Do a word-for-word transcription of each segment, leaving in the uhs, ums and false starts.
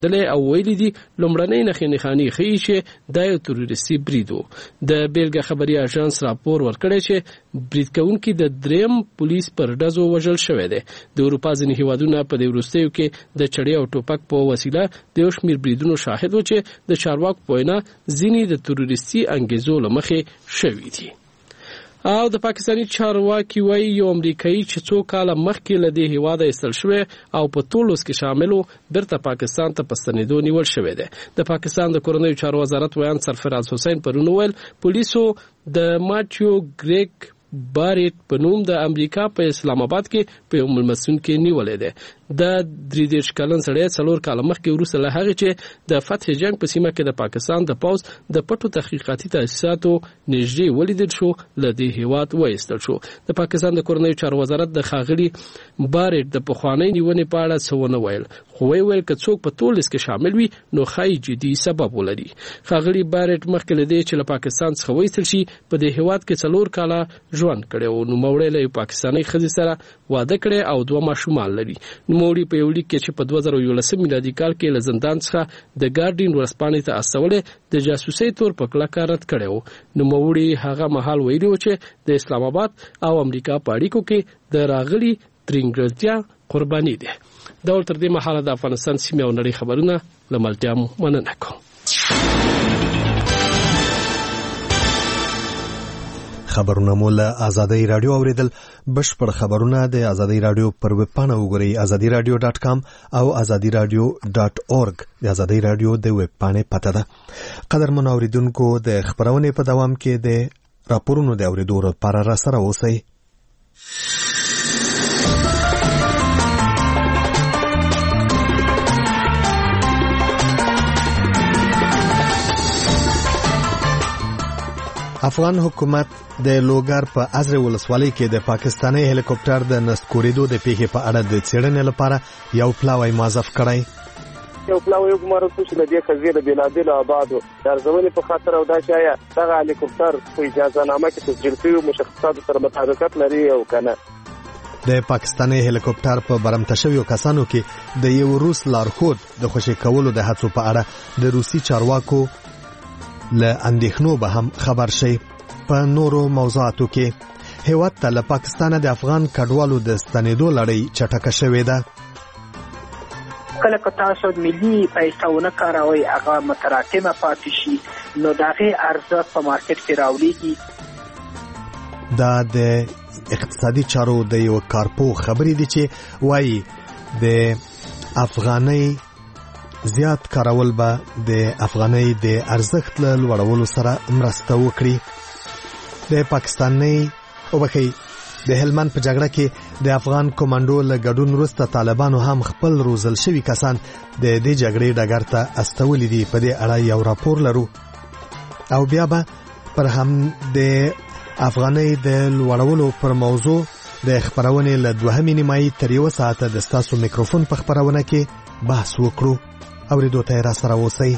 دلې او ویلي دي لومړنۍ نښې نښانې ښیي چې دا یو تروریستي برید و. د بیلګه خبري اژانس راپور ورکړی چې برید کوونکي د دریم پولیس پر ډزو وژل شوی دی. د اروپا ځینې هیوادونه په دې وروستیو کې د چړې او ټوپک په وسیله د یو شمېر بریدونو شاهد و چې د چارواکو په وینا ځینې د تروریستي انګېزو له مخې شوي دي. او د پاکستاني چارواکي وایي یو امریکایي چې څو کاله مخکې له دې هیواده ایستل شوی او په تولوس کې شامل و بیرته پاکستان ته په ستنېدو نیول شوی دی. د پاکستان د کورنیو چارو وزارت ویان سرفراز حسین پرون وویل پولیسو د ماټیو ګریګ باریټ په نوم د امریکا په اسلام آباد کې په یو ملمسون کې نیولې ده. د درې دېرش کلن سړی څلور کاله مخکې وروسته له هغې چې د فتح جنگ په سیمه کې د پاکستان د پوځ د پټو تحقیقاتي تاسیساتو نږدې ولیدل شو له دې هیواد وایستل شو. د پاکستان د کورنیو چارو وزارت د ښاغلي باریټ د پخوانۍ نیونې په اړه څه ونه ویل، خو ویې ویل که څوک په تولس کې شامل وي نو ښایي جدي سبب ولري. ښاغلي باریټ مخکې له دې چې له پاکستان څخه وایستل شي په دې هیواد کې څلور کاله ژوند کړی و. نوموړی له یو پاکستاني ښځې سره واده کړی او دوه ماشومان لري. نوموړي په یو لیک کې چې په دوه زره یولسم میلادي کال کې له زندان څخه د ګارډین ورځپاڼې ته استولې د جاسوسۍ تور په کلکه رد کړی و. نوموړي هغه مهال ویلي و چې د اسلام آباد او امریکا په اړیکو کې د راغلي ترینګلتیا قرباني دي. دا ول تر دې مهاله د افغانستان سیمه او نړۍ خبرونه له ملتیا مننه کوم. خبرونه مو له آزادۍ رادیو اوریدل. بشپړ خبرونه د آزادۍ رادیو پر ویب پاڼه وګورئ آزادي رادیو ډاټ کام او آزادي رادیو ډاټ اورګ. د آزادۍ رادیو د ویب پاڼې پته ده. قدرمن اوریدونکو د خبرونې په دوام کې د راپورونو د اوریدو لپاره را سره اوسئ. افغان حکومت د لوګر په ازره ولسوالۍ کې د پاکستاني هلیکوپټر د نسکورېدو د پیښې په اړه د څېړنې لپاره یو پلاوی مازف کړی. یو پلاوی ګمارل شو چې د دې قضیې د بېلابېلو ابعادو د ارزونې په خاطر او دا چې آیا دغه هلیکوپټر په اجازهنامه کې تسجیل شوي مشخصاتو سره مطابقت لري او که نه. د پاکستاني هلیکوپټر په برمته شویو کسانو کې د یو روس لارښود د خوشي کولو د هڅو په اړه د روسي چارواکو له اندېښنو به هم خبر شي. په نورو موضوعاتو کې هیواد ته له پاکستانه د افغان کډوالو د ستنېدو لړۍ چټکه شوې ده. کله که تاسو ملي پیسې ونه کاروئ هغه متراکمه پاتې شي نو د هغې عرضه په مارکیټ کې راولیږي. دا د اقتصادي چارو د یو کارپو خبرې دي چې وایي د افغانۍ زیات کارول به د افغانۍ د ارزښت له لوړولو سره مرسته وکړي. د پاکستاني او بخي د هلمند په جګړه کې د افغان کمانډو له ګډون وروسته طالبانو هم خپل روزل شوي کسان د دې جګړې ډګر ته استولي دي. په دې اړه یو راپور لرو او بیا به پر هم د افغانۍ د لوړولو پر موضوع د خبرونې له دوهمې نیمایي تر یوه ساعته د ستاسو میکروفون په خبرونه کې بحث وکړو. اوریدو ته را سره اوسئ.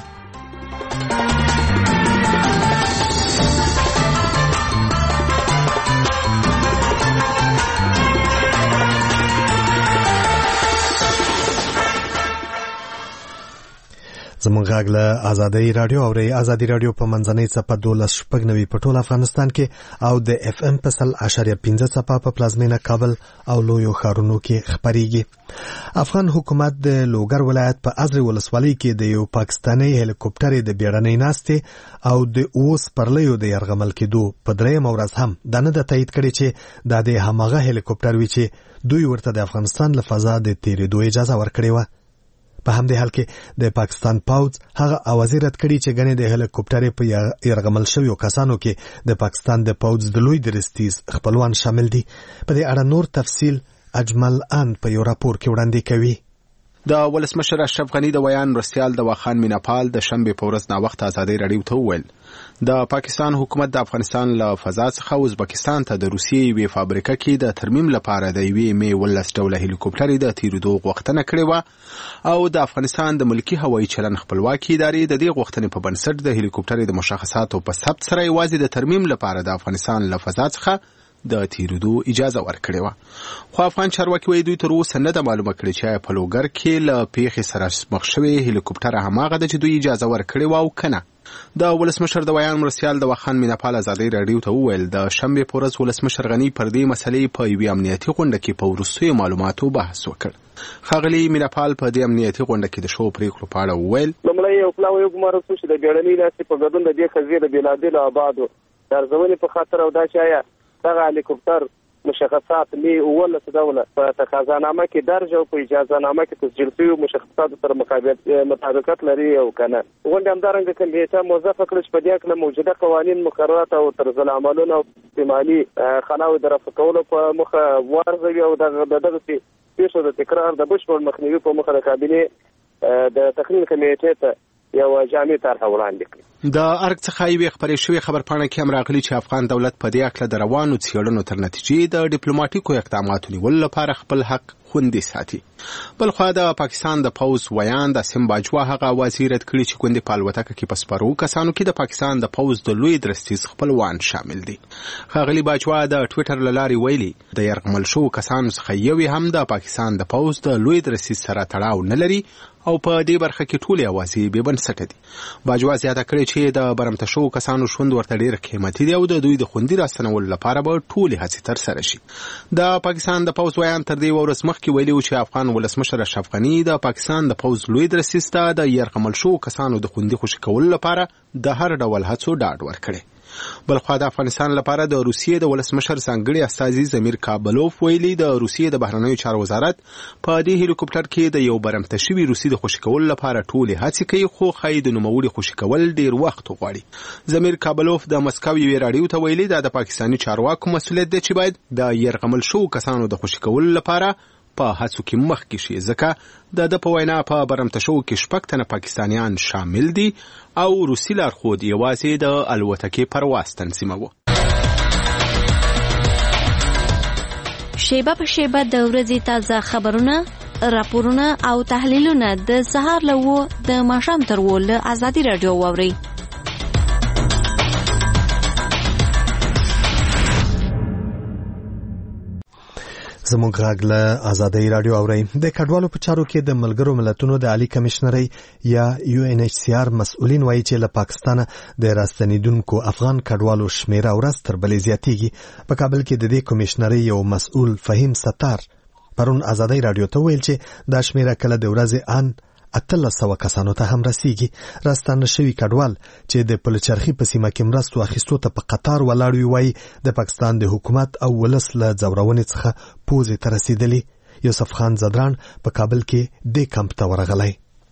زمونږ غږ له آزادۍ رادیو اورئ. آزادۍ رادیو په منځنۍ څپه دولس شپږ نوي په ټول افغانستان کې او د اف ام په سل اشاریه پنځه څپه په پلازمینه کابل او لویو ښارونو کې خپریږي. افغان حکومت د لوګر ولایت په ازرې ولسوالۍ کې د یو پاکستاني هلیکوپټر د بیړنۍ ناستې او د اوو سپرلیو د یرغمل کېدو په درېیمه ورځ هم دا نه ده تایید کړې چې دا د هماغه هلیکوپټر وي چې دوی ورته د افغانستان له فضا د تېرېدو اجازه ورکړې وه. په همدې حال کې د پاکستان پوځ هغه اوازې رد کړي چې ګنې د هلیکوپټر په یرغمل شویو کسانو کې د پاکستان د پوځ د لوی درستیز خپلوان شامل دي. په دې اړه نور تفصیل اجمل ان په یو راپور کې وړاندې کوي. د ولسمشر اشرف غنی د ویان مرستیال د واخان میناپال د شنبه په ورځ نا وخت آزادۍ رادیو ته وویل د پاکستان حکومت د افغانستان له فضا څخه ازبکستان ته د روسیې یوې فابریکه کې د ترمیم لپاره د یوې می ولس ډوله هلیکوپټر د تیرېدو غوښتنه کړې وه او د افغانستان د ملکی هوایي چلن خپلواکي ادارې د دې غوښتنې په بنسټ د هلیکوپټر د مشخصاتو په ثبت سره یوازې د ترمیم لپاره د افغانستان له فضا څخه د تیرېدو اجازه ورکړې وه خو افغان چارواکي وایي دوی تر اوسه نه ده معلومه کړې چې په لوګر کې له پیښې سره مخ شوی هلیکوپټر هماغه ده چې دوی اجازه ورکړې وه او که نه. د ولسمشر د ویان مرستیال د واخان میناپال ازادۍ راډیو ته وویل د شنبې په ورځ ولسمشر غني پر دې مسلې په یوې امنیتي غونډه کې په وروستیو معلوماتو بحث وکړ. ښاغلي میناپال په دې امنیتي غونډه کې د شو پریکړو په اړه وویل لومړی یو پلاو یو ګمارل شو چې د بیړنۍ ناستې په ګډون د دې قضیې د بېلابېلو ابعادو د ارزونې په خاطر او دا چې آیا دغه هلیکوپټر مشخصات لی اوولس ډوله په تقاضانامه کې درج او په اجازهنامه کې تسجیل شوي مشخصاتو سره مطابقت لري او که نه. غونډې همدارنګه کمیټه موظفه کړه چې په دې هکله موجوده قوانین مقررات او طرزالعملونه او احتمالي خلاوې د رفع کولو په موخه وارزوي او د دغسې پیښو د تکرار د بشپړ مخنیوي په موخه د کابینې د تقنین کمیټې ته یو جامع طرحه وړاندې کړي. د ارګ څخه یوې خبرې شوې خبرپاڼه کې هم راغلي چې افغان دولت په دې هکله د روانو څېړنو تر نتیجې د ډیپلوماټیکو اقداماتو نیولو لپاره خپل حق خوندي ساتي. بلخوا د پاکستان د پوز ویان د سیم باجوا هغه وزیر رد کړي چې ګوندې په الوتکه کې په سپرو کسانو کې د پاکستان د پوز د لوی درستیز خپلوان شامل دي. ښاغلي باجوا د ټویټر له لارې ویلي د یرغمل شوو کسانو څخه یو هم د پاکستان د پوز د لوی درستیز سره تړاو نه لري او په دې برخه کې ټول یوازې بې بنسټه دي. باجوا زیاته کړې چې د برمته شوو کسانو ژوند ورته ډېر قیمتي دی او د دوی د خوندي راستنولو لپاره به ټولې هڅې ترسره شي. د پاکستان د پوز ویان تر دې ورځ مخکې ویلي و چې افغان ولسمشر اشرف غني د پاکستان د پوز لوی درستیز ته د یرغمل شوو کسانو د خوندي خوشي کولو لپاره د هر ډول هڅو ډاډ ورکړی. بلخوا د افغانستان لپاره د روسیې د ولسمشر ځانګړي استازي زمیر کابلوف ویلي د روسیې د بهرنیو چارو وزارت په دې هلیکوپټر کې د یو برمته شوي روسي د خوشي کولو لپاره ټولې هڅې کوي خو ښایي د نوموړي خوشي کول ډېر وخت وغواړي. زمیر کابلوف د مسکو یوې راډیو ته ویلي دا د پاکستاني چارواکو مسؤلیت دی چې باید د یرغمل شوو کسانو د خوشي کولو لپاره په هڅو کې مخکې شي ځکه د ده په وینا په برمته شوو کې شپږ تنه پاکستانیان شامل دي او روسي لارښود یوازې د الوتکې پرواز تنظیموه. شیبه په شیبه د ورځې تازه خبرونه، راپورونه او تحلیلونه د سهار له اوه د ماښام تر اوه له ازادي راډیو واورئ. زموږ غږ له ازادۍ راډیو اورئ. د کډوالو په چارو کې د ملګرو ملتونو د عالی کمشنرۍ یا یو ان ایچ سی آر مسؤلین وایي چې له پاکستانه د راستنیدونکو افغان کډوالو شمیره ورځ تر بلې زیاتیږي. په کابل کې د دې کمشنرۍ یو مسؤل فهیم ستار پرون ازادۍ راډیو ته ویل چې دا شمیره کله د ورځې ان اتلس سوه کسانو ته هم رسیږي. راستانه شوي کډوال چې د پلچرخي په سیمه کې مرستو اخیستو ته په قطار ولاړ وي وایي د پاکستان د حکومت او ولس له ځورونې څخه پوزې ته رسیدلي. یوسف خان زدران په کابل کې دې کمپ ته ورغلی.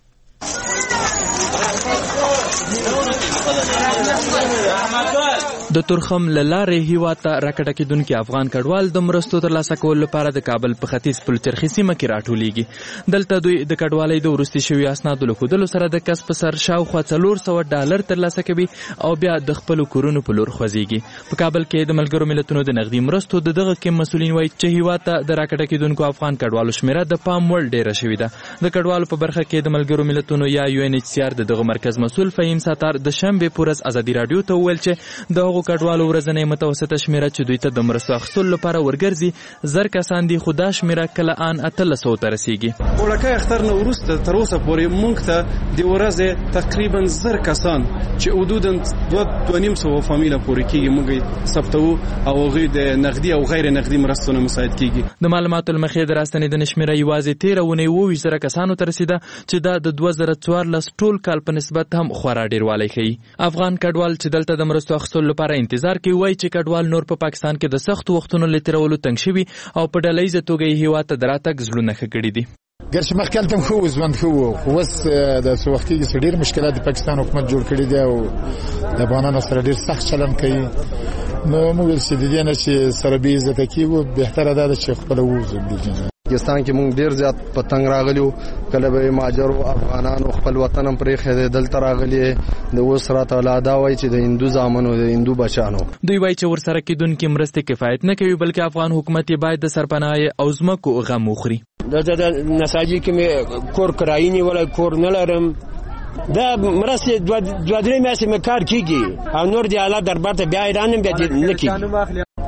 د تورخم له لارې هیواد ته راکټه کېدونکي افغان کډوال د مرستو ترلاسه کولو لپاره د کابل په ختیځ پلچرخي سیمه کې راټولیږي. دلته دوی د کډوالۍ د وروستي شوي اسنادو له ښودلو سره د کس په سر شاوخوا څلور سوه ډالر ترلاسه کوي او بیا د خپلو کورونو په لور خوځېږي. په کابل کې د ملګرو ملتونو د نغدي مرستو د دغه کم مسؤلین وایي چې هیواد ته د راکټه کېدونکو افغان کډوالو شمیره د پام وړ ډېره شوې ده. د کډوالو په برخه کې د ملګرو ملتونو یا یو ان ایچ سی آر د دغه مرکز مسؤل فهیم ستار د شنبې په ورځ ازادي راډیو ته وویل چې د هغو کډوالو ورځنۍ متوسطه شمیره چې دوی ته د مرستو اخیستلو لپاره ورګرځي زر کسان دي خو دا شمیره کله ان اتلس سوو ته رسیږي. وړکه اختر نه وروسته تر اوسه پورې موږ ته د ورځې تقریبا زر کسان چې حدودا دوه دوه نیم سوه فامیله پورې کېږي موږ ثبتوو او هغوی د نغدي او غیر نغدي مرستو نه مساعد کېږي. د معلوماتو له مخې د راستنېدنې شمیره یوازې تېره اونۍ اووه ویشت زره کسانو ته رسېده چې دا د دوه زره څوارلس ټول کال په نسبت هم خورا ډېروالی ښیي. افغان کډوال چې دلته د مرستو اخیستلو لپاره انتظار کوي وایي چې کډوال نور په پاکستان کې د سختو وختونو له تېرولو تنګ شوي او په ډله ییزه توګه یې هېواد ته د راتګ زړونه ښه کړي دي. ګرچې مخکې هلته هم ښه و ژوند ښه و خو اوس د څه وخت کېږي چې ډېر مشکلات د پاکستان حکومت جوړ کړي دي او د افغانانو سره ډېر سخت چلند کوي. نو موږ ویل چې د دې نه چې سره بې عزته کېږو بهتره دا ده چې خپله ووځو. پاکستان کې موږ ډیر زیات پتنګ راغلیو کله به ماجرو افغانانو خپل وطن هم پرې خېده دلته راغلي د اوس راته لادا وای چې د هندو زامنو د هندو بچانو دوی وای چې ورسره کېدونکي مرستې کفایت نه کوي بلکې افغان حکومت یې باید د سرپناه او ځمکو غم وخوري. د نساجي کې مې کور کرایي نیولی کور نه لرم دا مرستې دوه درې میاشتې مې کار کېږي او نور د اعلی دربار ته بیا ایران هم بیا نه کېږي.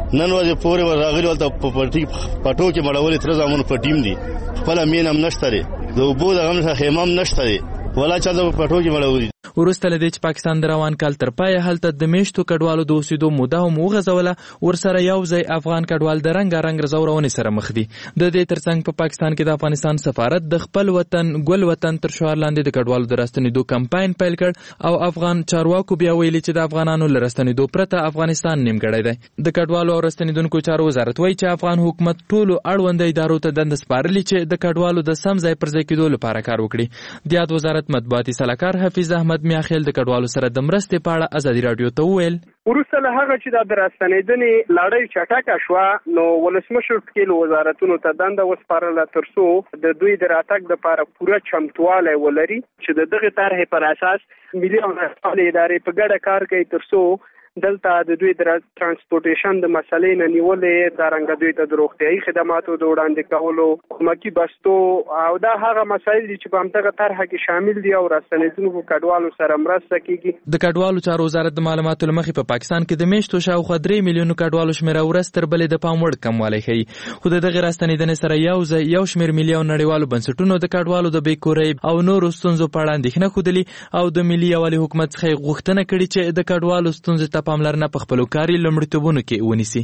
نن ورځې پورې راغلي ولته په پټو کې مړولې تر زمونږ په ټیم دي خپل مين هم نشته لري د وبو د غم خیمه هم نشته لري ولا چا د پټو کې مړولې. وروسته له دې چې پاکستان د روان کال تر پایه هلته د میشتو کډوالو د اوسېدو موده هم وغځوله، ورسره یو ځای افغان کډوال د رنګارنګ زورونې سره مخ دي. د دې ترڅنګ په پاکستان کې د افغانستان سفارت د خپل وطن ګل وطن تر شعار لاندې د کډوالو د راستنېدو کمپاین پیل کړ او افغان چارواکو بیا ویلي چې د افغانانو له راستنېدو پرته افغانستان نیمګړی دی. د کډوالو او راستنېدونکو چارو وزارت وایي چې افغان حکومت ټولو اړونده ادارو ته دنده سپارلې چې د کډوالو د سم ځای پر ځای کېدو لپاره کار وکړي. د یاد وزارت مطبوعاتي سلاکار حفیظ احمد میاخیل د کډوالو سره د مرستې په اړه ازادي راډیو ته وویل وروسته له هغه چې د راستنېدنې لړۍ چټکه شوه نو ولسمشر ټولو وزارتونو ته دنده وسپارله تر څو د دوی د راتګ لپاره پوره چمتوالی ولري چې د دغه طرحې پر اساس ملي او نړیوالې ادارې په ګډه کار کوي تر څو دلته د دوی د ترانسپورټیشن د مسلې نه نیولې د رنګ دوی ته د روغتیايي خدماتو د وړاندې کولو کومکی بستو او دا هغه مسایل دي چې په همدغه طرحه کې شامل دي او راستنېدونکو کډوالو سره مرسته کیږي. د کډوالو چارو وزارت د معلوماتو لمخې په پاکستان کې د میشتو شاوخوا درې میلیونو کډوالو شمیره ورځ تر بلې د پام وړ کموالی ښیي، خو د دغې راستنېدنې سره یو ځای یو شمېر میلیون نړیوالو بنسټونو د کډوالو د بېکورۍ او نورو ستونزو په اړه اندېښنه ښودلي او د ملي یووالي حکومت څخه یې غوښتنه کړې چې د کډوالو ستونزې ته پاملرنه په خپلو کاري لومړیتوبونو کې ونیسي.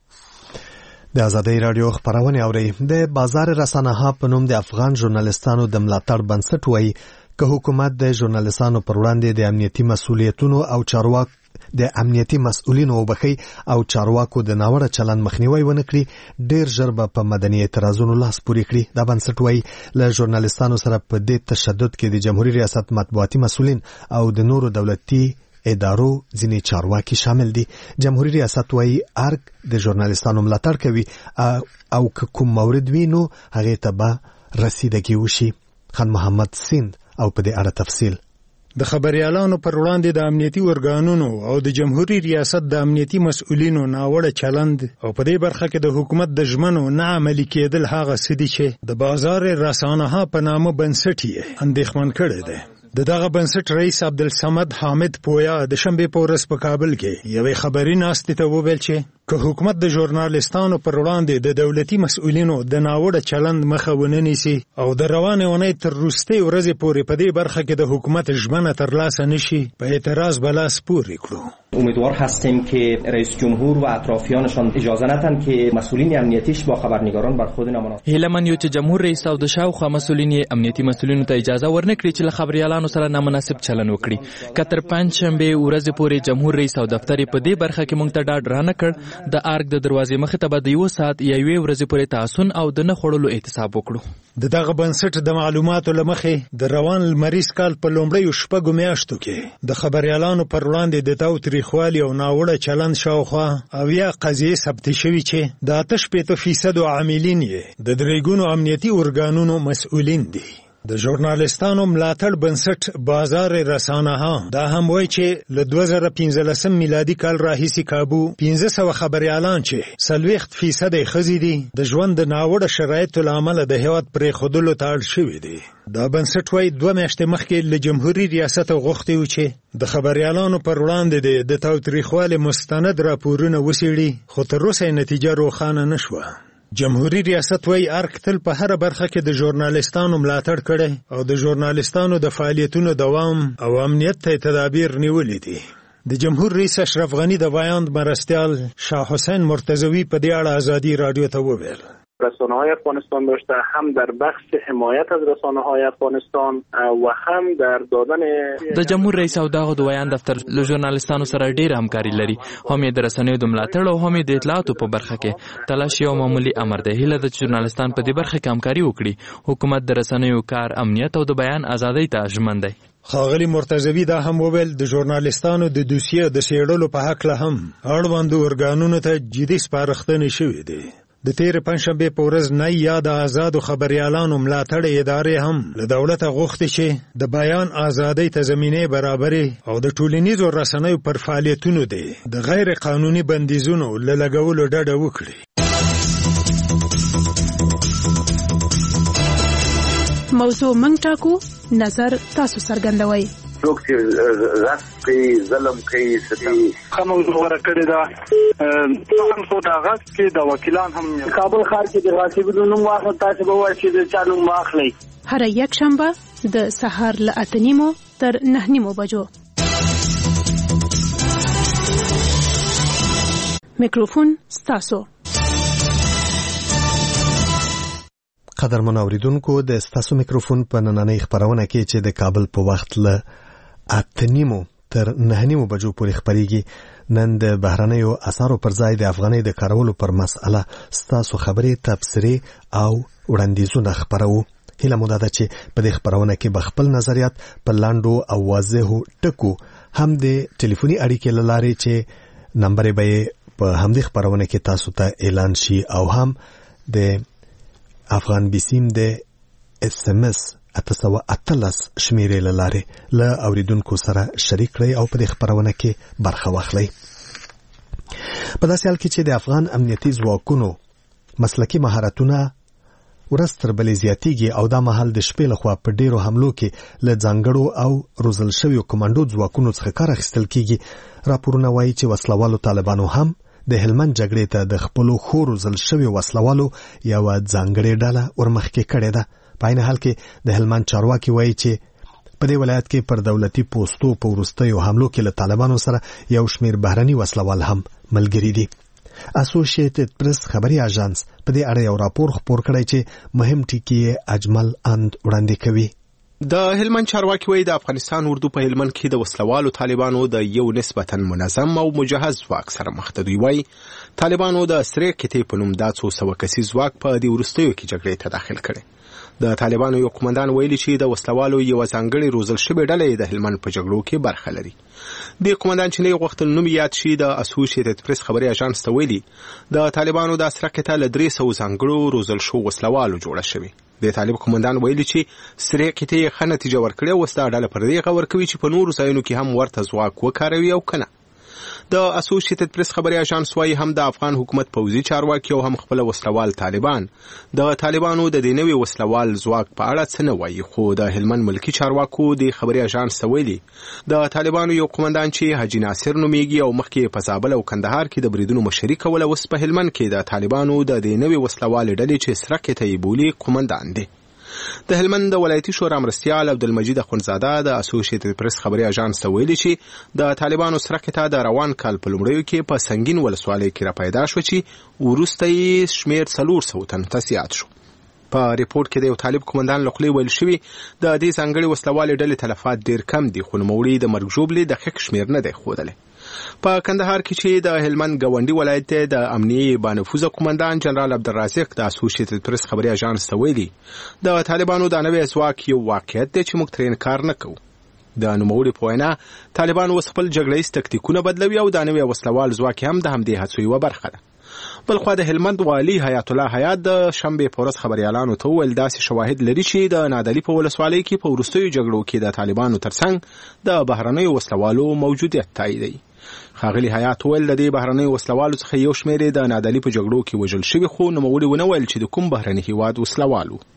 د ازادۍ راډیو خبرونه اوري. د بازار رسانه په نوم د افغان ژورنالستانو د ملاتړ بنسټ وایي که حکومت د ژورنالستانو پر وړاندې د امنیتي مسؤلیتونو او چارواکو د امنیتي مسؤلینو وبخي او چارواکو د ناوړه چلند مخنیوي ونه کړي ډیر ژر به په مدني اعتراضونو لاس پورې کړي. دا بنسټ وایي له ژورنالستانو سره په دې تشدد کې د جمهوریت ریاست مطبوعاتي مسؤلین او د نورو دولتي ادارو ځینې چارواکي شامل دي. جمهوریت ریاست وایي ارګ د ژورنالستانو ملاتړ کوي او که کوم مورد وي نو هغې ته به رسیدګي وشي. خان محمد سیند او په دې اړه تفصیل. د خبريالانو پر وړاندې د امنیتي ارګانونو او د جمهوریت ریاست د امنیتي مسؤلینو ناوړه چلند او په دې برخه کې د حکومت د ژمنو نه عملي کېدل هغه څه دي چې د بازار رسانه په نامه بنسټ یې اندېښمن کړی دی. د دغه بنسټ رئیس عبدالصمد حامد پویا د شنبې په ورځ په کابل کې یوې خبري ناستې ته وویل چې که حکومت د ژورنالستانو پر وړاندې د دولتي مسؤلینو د ناوړه چلند مخه ونه نیسي او د روانې اونۍ تر وروستۍ ورځې پورې په دې برخه کې د حکومت ژمنه ترلاسه نشي په اعتراض به لاس پورې کړو. امیدوار هستیم که رئیس جمهور و اطرافیانشان اجازه ندن که مسئولین امنیتیش با خبرنگاران بر خود نامناسب. هیله من یو چې جمهور رئیس او د شاوخوا مسئولین امنیتي مسئولینو ته اجازه ورنکړي چې له خبريالانو سره نامناسب چلن وکړي. که تر پنجشنبې ورځې پورې جمهور رئیس او دفتر په دې برخه کې مونږ ته ډاډ رانه کړ د ارګ د دروازې مخې ته به د یو ساعت یا یوې ورځې پورې تعصن او د نه خوړلو احتساب وکړو. د دغه بنسټ د معلوماتو له مخې د روان لمریز کال په لومړیو شپږو میاشتو کې د خبريالانو پر وړاندې د تاوتریخوالي او ناوړه چلند شاوخوا اویا قضیې ثبت شوي چې د اته شپېته فیصدو عاملین یې د درېګونو امنیتي ارګانونو مسؤلین دي. د ژورنالستانو ملاتړ بنسټ بازار رسانه دا هم وایي چې له دوه زره پنځلسم میلادي کال راهیسې کابو پنځه سوه خبریالان چې څلوېښت فیصده یې ښځې دي د ژوند د ناوړه شرایطو له امله د هېواد پرېښودلو ته اړ شوي دي. دا بنسټ وایي دوه میاشتې مخکې له جمهوري ریاست غوښتي وو چې د خبریالانو پر وړاندې د تاوتریخوالي مستند راپورونه وڅېړي خو تر اوسه یې نتیجه روښانه نه شوه. جمهوریت ریاست وایي ارګ تل په هره برخه کې د ژورنالستانو ملاتړ کړی او د ژورنالستانو د فعالیتونو دوام او امنیت ته تدابیر نیولي دي. د جمهور رئیس اشرف غنی د بیان مرستیال شاه حسین مرتضوی په دې اړه ازادي رادیو ته وویل رسانه‌های افغانستان داشته هم در بخش حمایت از رسانه‌های افغانستان و هم در دادن د جمهور رئیس او دغه د بیان دفتر له ژورنالستانو سره ډیر همکاري لري، هم د رسنیو د ملاتړ او هم د اطلاعاتو په برخه کې تلاش یو معمولی امر دی. هیله د ژورنالستان په دې برخه کې همکاري وکړي. حکومت د رسنیو کار امنیت او د بیان ازادۍ ته ژمن دی. ښاغلي مرتضوي دا هم وویل د ژورنالستانو د دوسیه د څېړلو په هکله هم اړوندو ارګانونو ته جدي سپارښتنې شوې دي. د تیر پنځشنبې په ورځ نه یا د آزادو خبریالانو ملاتړ ادارې هم له دولته غوښتي چې د بیان ازادۍ ته زمینې برابرې او د ټولنیزو رسنیو پر فعالیتونو دی د غیر قانوني بندیزونو له لګولو ډډه وکړي. موضوع موږ ټاکو، نظر تاسو څرګندوئ. څوک چې غصب کوي ظلم کوي ستي کوم وګوره کړی دا څنګه څو دا غصب کې د وکیلان هم کابل ښار کې د غاصبونو نوم واخله تاسو به وایئ چې د چا نوم واخلئ. هر یک شنبه د سهار له اته نیمو تر نه نیمو بجو. میکروفون ستاسو. قدرمن اوریدونکو د ستاسو میکروفون په نننۍ خبرونه کې چې د کابل په وخت له اته نیمو تر نه نیمو بجو پورې خبريږي نن د بهرنیو اثارو پر ځای د افغانۍ د کارولو پر مسأله ستاسو خبرې تبصرې او وړاندیزونه خبرو. هیله مو ده چې په دې خبرونه کې به خپل نظریات په لاندو او واضحو ټکو هم د ټلیفوني اړیکې له لارې چې نمبر به په همدې خبرونه کې تاسو ته اعلان شي او هم د افغان بیسیم د اس ام اس اته سوه اتلس شمیرې له لارې له اوریدونکو سره شریک کړئ او په دې خبرونه کې برخه واخلئ. په داسې حال کې چې د افغان امنیتي ځواکونو مسلکي مهارتونه ورځ تر بلې زیاتیږي او دا مهال د شپې لخوا په ډیرو حملو کې له ځانګړو او روزل شویو کمانډو ځواکونو څخه کار اخیستل کیږي. راپورونه وایي چې وسلوالو طالبانو هم د هلمند جګړې ته د خپلو خورو زل شوی وسلوالو یو ځانګړې ډله ورمخکې کړې ده. په عین حال کې د هلمند چارواکي وایي چې په دې ولایت کې پر دولتي پوستو په وروستیو حملو کې له طالبانو سره یو شمیر بهرني وسلوال هم ملګري دي. اسوسییټډ پریس خبري اژانس په دې اړه یو راپور خپور کړی چې مهم ټکي اجمل اند وړاندې کوي. د هلمند چارواکي وایي د افغانستان اردو په هلمند کې د وسلوالو طالبانو د یو نسبتا منظم او مجهز ځواک سره مخ ته. دوی وایي طالبانو د سرې کتې په نوم دا څو سوه کسیز ځواک په دې وروستیو کې جګړې ته داخل کړی. د طالبانو یو قومندان ویلي چې د وسلوالو یو ځانګړې روزل شوې ډله د هلمند په جګړو کې برخه لري. د قومندان چې نه غوښتل نوم یاد شي د اسوسییټډ پریس خبري اژانس ته ویلي د طالبانو د سرې کتې له درې سوه ځانګړو روزل شو وسلوالو جوړه شوې. د طالب قومندان ویلي چې سرې کتې ښه نتیجه ورکړې او ستا ډله پر دې غور کوي چې په نورو ځایونو کې هم ورته ځواک وکاروي او کنه. د اسوسییټډ پریس خبري اژانس وايي هم د افغان حکومت پوځي چارواکي او هم خپل وسلوال طالبان د طالبانو د دې نوي وسلوال ځواک په اړه څه نه وایي. خو د هلمند ملکی چارواکو د خبري اژانس ته ویلي د طالبانو یو قومندان چې حاجی ناصر نومیږي او مخکې په زابل او کندهار کې د بریدونو مشري کوله اوس په هلمند کې د طالبانو د دې نوي وسلوال ډلې چې سره کتې بولي قومندان دی. د هلمند ولایتي شورا مرستیال عبدالمجید اخوندزاده د اسوسییټډ پریس خبري اژانس ته ویلي چې د طالبانو سره کته د روان کال په لومړیو کې په سنگین ولسوالۍ کې را پیدا شو چې وروسته یې شمیر څلور سوه تن ته زیات شو. په ریپورت کې د یو طالب قومندان له خولې ویل شوي د دې ځانګړې وسلوالې ډلې تلفات ډېر کم دي خو نوموړي د مرګ ژوبلې دقیق شمیر نه دی ښودلی. په کندهار کې چې د هلمند ګاونډي ولایت د امنیه بانفوذه قومندان جنرال عبدالرازق د اسوسییټډ پریس خبري اژانس ته ویلي د طالبانو د نوي ځواک یو واقعیت دی چې موږ ترې انکار نه کوو. د نوموړي په وینا طالبان اوس خپل جګړیز تکتیکونه بدلوي او د نوي وسلوال ځواک هم د همدې هڅو یوه برخه ده. بلخوا د هلمند والي حیات الله حیات د شنبې په ورځ خبریالانو ته وویل داسې شواهد لري چې د نادعلي په ولسوالۍ کې په وروستیو جګړو کې د طالبانو ترڅنګ د بهرنیو وسلوالو موجودیت تاییدوي. ښاغلي حیات وویل د دې بهرنیو وسلوالو څخه یو شمېر یې د نادعلي په جګړو کې وژل شوي خو نوموړي ونه ویل چې د کوم بهرني هیواد وسلوال و.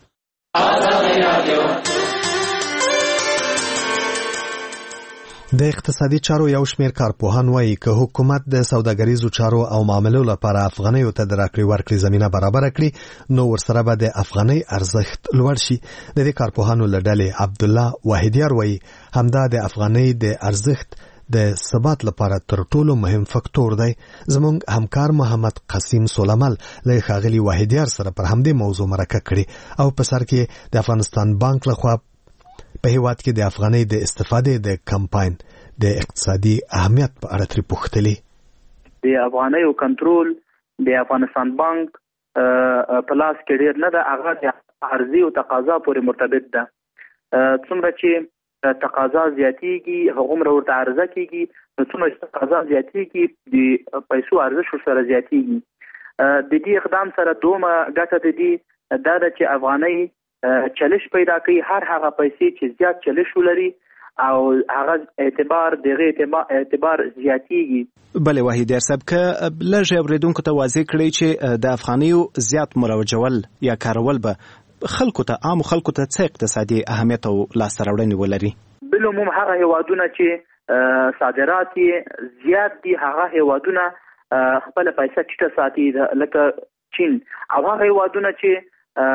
د اقتصادي چارو یو شمیر کارپوهان وایي که حکومت د سوداګریزو چارو او معاملو لپاره افغانیو ته د راکړې ورکړې زمینه برابره کړي نو ورسره به د افغانۍ ارزښت لوړ شي. د دې کارپوهانو له ډلې عبدالله واحدیار وایي همدا د افغانۍ د ارزښت د ثبات لپاره تر ټولو مهم فکتور دی. زموږ همکار محمد قسیم سولمل له ښاغلي واحدیار سره پر همدې موضوع مرکه کړې او په سر کې د افغانستان بانک لخوا په هیواد کې د افغانۍ د استفادې د کمپاین د اقتصادي اهمیت په اړه ترې پوښتلي. د افغانۍ کنټرول د افغانستان بانک په لاس کې ډېر نه ده، هغه د عرضې او تقاضا پورې مرتبط ده. څومره چې تقاضا زیاتېږي هغومره ورته عرضه کېږي، نو څومره چې تقاضا زیاتېږي د پیسو ارزښت ورسره زیاتېږي. د دې اقدام سره دومره ګټه د دې دا ده چې افغانۍ چلش پیدا کوي، هر هغه پیسې چې زیات چلش ولري او هغه اعتبار دغه اعتبار زیاتېږي. بلې واحد صاحب که لږ اوریدونکو ته واضح کړئ چې د افغانیو زیات مروجول یا کارول به خلکو ته عام خلکو ته څه اقتصادي اهمیت او لاسته راوړنې ولري؟ بلوموم هغه هیوادونه چې صادرات زیات دي هغه هیوادونه خپل پیسې ټیټه ساتي لکه چین، او هغه هیوادونه چې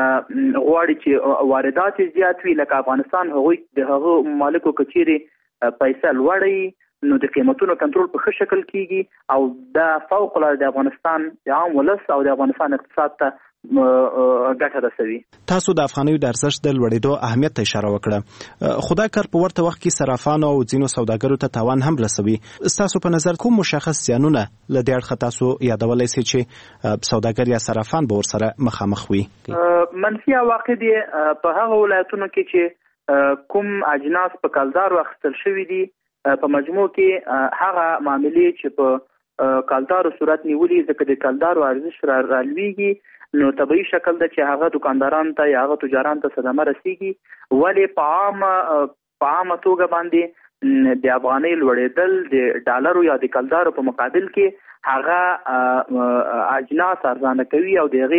غواړي چې واردات زیات وي لکه افغانستان، هغوی د هغه مالکو کچيري پیسې لوړوي نو د قیمتونو کنټرول په ښه شکل کیږي او دا فوق العاده د افغانستان د عام ولس او د افغانستان اقتصاد ته ګټه رسوي. تاسو د افغانیو د ارزښت د لوړېدو اهمیت ته اشاره وکړه، خو دا کار په ورته وخت کې صرافانو او ځینو سوداګرو ته تاوان هم رسوي. ستاسو په نظر کوم مشخص زیانونه له دې اړخه تاسو یادولی سئ چې سوداګر یا صرافان به ورسره مخامخ وي؟ منفي عواقب یې په هغه ولایتونو کې چې کوم اجناس په کلدارو اخیستل شوي دي په مجموع کې هغه معاملې چې په کلدارو صورت نیولي، ځکه د کلدارو ارزش را رالویږي نو طبیعي شکل ده چې هغه دکانداران ته یا هغه تجاران ته صدمه رسیږي. ولې په عامه په عامه توګه باندې د افغانۍ لوړېدل د ډالرو یا د کلدارو په مقابل کې هغه اجناس ارزانه کوي او د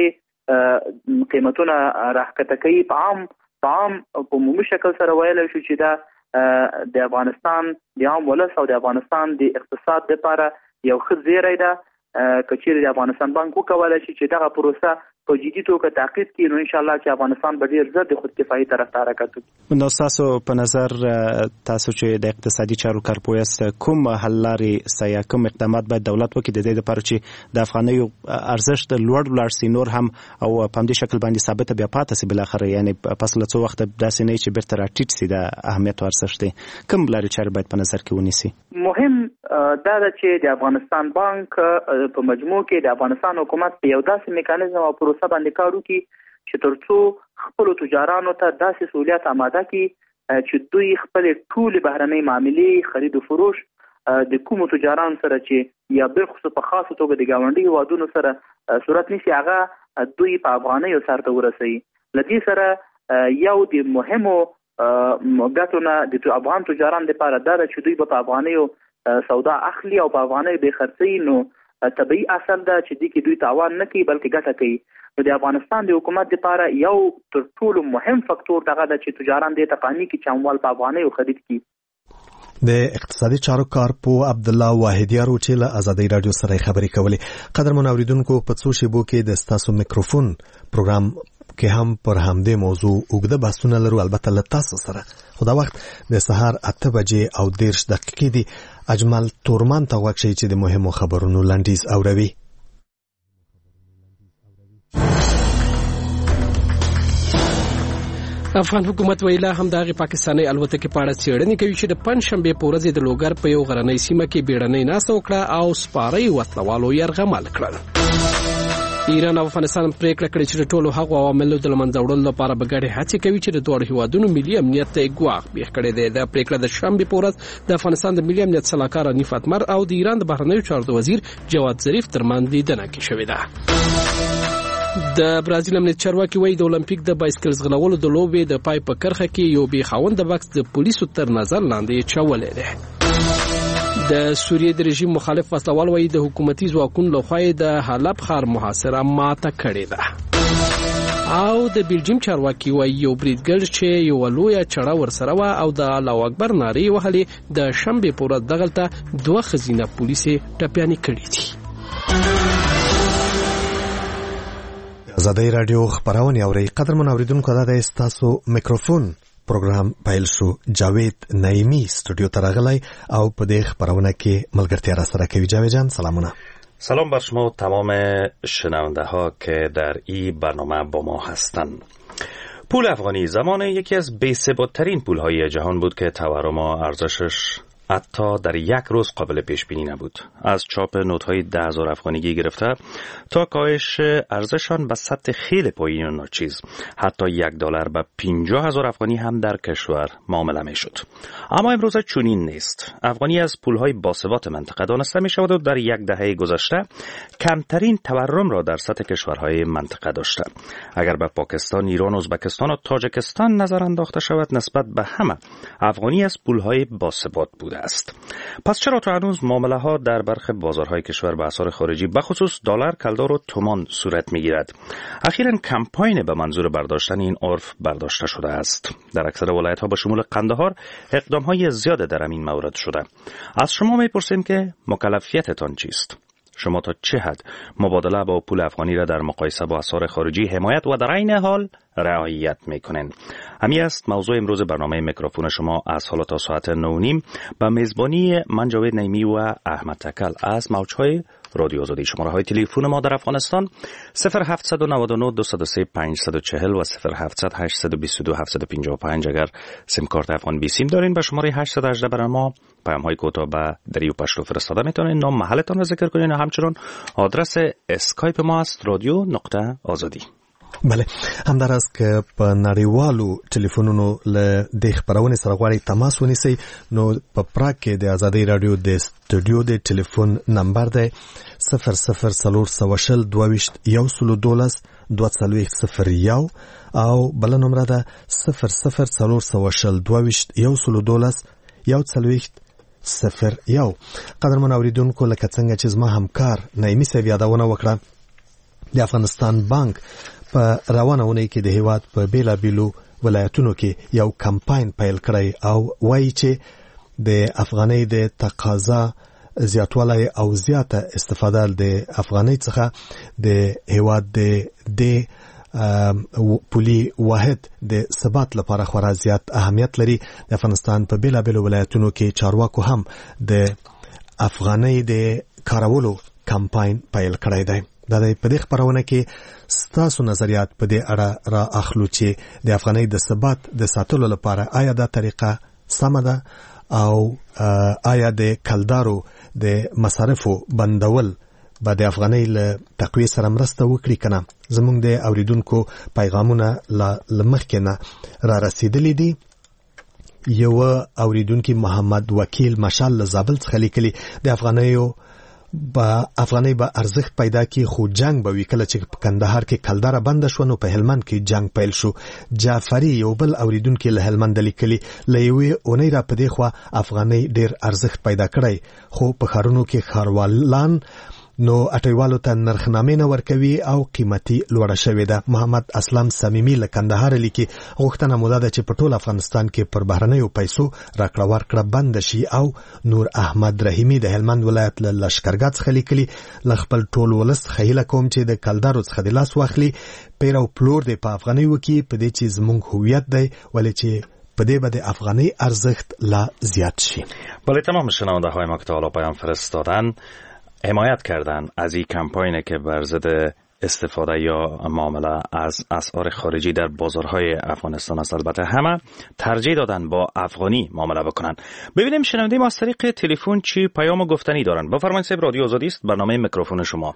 هغې قیمتونه راښکته کوي. په عام په عام په عمومي شکل سره ویلی شو چې دا د افغانستان د عام ولس او د افغانستان د اقتصاد لپاره یو ښه زیری ده. که چیرې د افغانستان بانک وکولی شي چې دغه پروسه په جدي توګه تعقیب کړي نو انشاءالله چې افغانستان به ډېر ژر د خودکفایي طرف ته حرکت وکړي. نو ستاسو په نظر تاسو چې د اقتصادي چارو کارپوه یاست، کوم حل لارې سه یا کوم اقدامات باید دولت وکړي د دې لپاره چې د افغانیو ارزښت لوړ ولاړ سي نور هم او په همدې شکل باندې ثابته بیا پاتې سي بالاخره، یعنې پس له څو وخته داسې نه چې بیرته راټیټ سي د اهمیت او ارزښت دی؟ کوم لارې چارې باید په نظر کې ونیسي؟ مهم دا ده چې د افغانستان بانک په مجموع کې د افغانستان حکومت په یو داسې میکانیزم او پروسه باندې کار وکړي چې ترڅو خپلو تجارانو ته داسې سهولیات آماده کړي چې دوی خپلې ټولې بهرنۍ معاملې خرید و فروش د کومو تجارانو سره چې یا بالخصوص په خاصه توګه د ګاونډي هیوادونو سره صورت نیسي هغه دوی په افغانیو سرته ورسوي. له دې سره یو د مهمو ګټو نه د افغان تجاران لپاره دا ده چې دوی به په افغانیو سودا اخلي او په افغانیو بې خرڅوي، نو طبیعي اصل ده چې دې کې دوی تاوان نه کوي بلکې ګټه کوي. نو د افغانستان د حکومت لپاره یو تر ټولو مهم فکتور دغه ده چې تجاران دې ته قانوني کې چموال په افغانیو خرید کړي. د اقتصادي چارو کارپوه عبدالله واحدیار چې له ازادي رادیو سره خبرې کولې. قدرمن اوریدونکو، په څو شیبو کې د ستاسو میکروفون پروګرام کې هم پر همدې موضوع اوږده بحثونه لرو، البته له تاسو سره. خو دا وخت د سهار اته بجې او دېرش دقیقې دي. اجمل تورمان ته غوږ شئ چې د مهمو خبرونو لنډیز اوروي. افغان حکومت ویلا هم د پاکستاني الوتکې په اړه څېړنې کوي چې د پنځشنبې په ورځ د لوګر په یو غرنۍ سیمه کې بیړنۍ ناسته وکړه او سپاره وسلوالو یرغمل کړل. ایران او افغانستان پریکړه کړې چې ټولو هغو عواملو د لمنځه وړلو لپاره به ګډې هڅې کوي چې د دواړو هیوادونو ملي امنیت ته ګواښ پیښ کړی دی. دا پریکړه د شنبې په ورځ د افغانستان د ملي امنیت سلاکار حنیف اتمر او د ایران د بهرنیو چارو وزیر جواد ظریف ترمنځ لیدنه کې شوې ده. د برازیل امنیت چارواکي وایي د اولمپیک د بایسکل ځغلولو د لوبې د پای په کرښه کې یو بې خاونده بکس د پولیسو تر نظر لاندې چولی دی. د سوریې د رژیم مخالف وسلوال وایي د حکومتي ځواکونو لخوا د حلب ښار محاصره ماته کړې ده. او د بلجیم چارواکي وایي یو بریدګر چې یوه لویه چړه ورسره وه او د الله اکبر نارې وهلې د شنبې په ورځ دغلته دوه ښځینه پولیس یې ټپیانې کړي دي. ازادي رادیو خبرونه اوري. قدرمن اوریدونکو، دا د ستاسو میکروفون پروګرام پیل شو. جاوید نعیمی استودیو ته راغلی او په دې خبرونه کې ملګرتیا را سره کوي. جاوید جان سلامونه. سلام بر شما تمام شنونده ها که در این برنامه با ما هستند. پول افغانی زمان یکی از بی‌ثبات‌ترین پول‌های جهان بود که تورم و ارزشش حتی در یک روز قابل پیش بینی نبود. از چاپ نوت‌های ده هزار افغانیگی گرفته تا کاهش ارزششان به سطح خیلی پایین و ناچیز، حتی یک دلار به پنجاه هزار افغانی هم در کشور معامله میشد. اما امروز چنین نیست. افغانی از پول‌های باثبات منطقه دانسته می‌شود و در یک دهه گذشته کمترین تورم را در سطح کشورهای منطقه داشته. اگر به پاکستان، ایران، ازبکستان و تاجیکستان نظر انداخته شود، نسبت به همه افغانی از پول‌های باثبات بوده. است. پس چرا تا هنوز معامله ها در برخی بازارهای کشور به اسعار خارجی بخصوص دلار، کلدار و تومان صورت میگیرد؟ اخیراً کمپاین به منظور برداشتن این عرف برداشته شده است. در اکثر ولایت ها به شمول قندهار اقدام های زیاد در این مورد شده. از شما میپرسیم که مکلفیتتان چیست؟ شما تا چه حد مبادله با پول افغانی را در مقایسه با اسعار خارجی حمایت و در عین حال رعایت میکنین؟ همین است موضوع امروز برنامه میکروفون شما از حالا تا ساعت نه و نیم به میزبانی من جاوید نعیمی و احمد تکل از موجهای رادیو آزادی. شماره های تلفن ما در افغانستان صفر هفت نه نه دو صفر سه پنج چهار صفر و صفر هفت هشت دو دو هفت پنج پنج. اگر سیم کارت افغان بی سیم دارین به شماره هشت یک هشت برای ما پیام های کوتاه به دریو پشتو فرستاده میتونین. نام محلتان را ذکر کنین و همچنین آدرس اسکایپ ما است رادیو نقطه آزادی. بله، همدار است که په نړیوالو ټلیفونونو له د خبرونې سره غواړئ تماس ونیسئ، نو په پراګ کې د ازادۍ راډیو د سټوډیو د ټلیفون نمبر دی صفر صفر څلور سوه شل دوه ویشت یو سلو دولس دوه څلوېښت صفر یو او بله نمره ده صفر صفر څلور سوه شل دوه ویشت یو سلو دولس یو څلوېښت صفر یو. قدرمن اوریدونکو، لکه څنګه چې زما همکار نعیمي صاحب یادونه وکړه، د افغانستان بانک په روانه اونۍ کې د هیواد په بیلابیلو ولایتونو کې یو کمپاین پیل کړی او وایي چې د افغانۍ د تقاضا زیاتوالی او زیاته استفاده د افغانۍ څخه د هیواد د د پولي واحد د ثبات لپاره خورا زیات اهمیت لري. د افغانستان په بیلابیلو ولایتونو کې چارواکو هم د افغانۍ د کارولو کمپاین پیل کړی دی. دا د په دې خبرونه کې ستاسو نظریات په دې اړه را اخلو چې د افغانۍ د ثبات د ساتلو لپاره آیا دا طریقه سمه ده او آیا د کلدارو د مصارفو بندول به د افغانۍ له تقویې سره مرسته وکړي که نه؟ زموږ د اوریدونکو پیغامونه له مخکې نه را رسېدلي دي. یوه اوریدونکي محمد وکیل مشال له زابل څخه لیکلي د افغانیو با افغانۍ به ارزښت پیدا کی، خو جنگ به وی. کله چې په کندهار کې کلداره بند شو نو په هلمند کې جنگ پیل شو. جعفری یو بل اوریدونکي له هلمند لیکلي له یوې اونۍ را پدې خو افغانۍ ډیر ارزښت پیدا کړی، خو په ښارونو کې ښاروالان نو اټیوالو ته نرخنامې نه ورکوي او قیمتي لوړه شوې ده. محمد اسلام صمیمي له کندهار لیکي غوښتنه مو ده چې په ټول افغانستان کې پر بهرنیو پیسو راکړه ورکړه بند شي. او نور احمد رحیمي د هلمند ولایت له لشکرګاه څخه لیکلي له خپل ټول ولس څخه هیله کوم چې د کلدارو څخه د لاس واخلي، پیر او پلور دی په افغانۍ وکړي، په دې چې زموږ هویت دی، ولې چې په دې به د افغانۍ ارزښت لا زیات شي. بله، تمام شنونده های ما که تا حالا پیام فرستادن حمایت کردن از این کمپاینی که بر ضد استفاده یا معامله از اسعار خارجی در بازارهای افغانستان است. البته همه ترجیح دادن با افغانی معامله بکنن. ببینیم شنونده ما از طریق تلفن چی پیام گفتنی دارن. بفرمایید صاحب، رادیو آزادی است، برنامه میکروفون شما.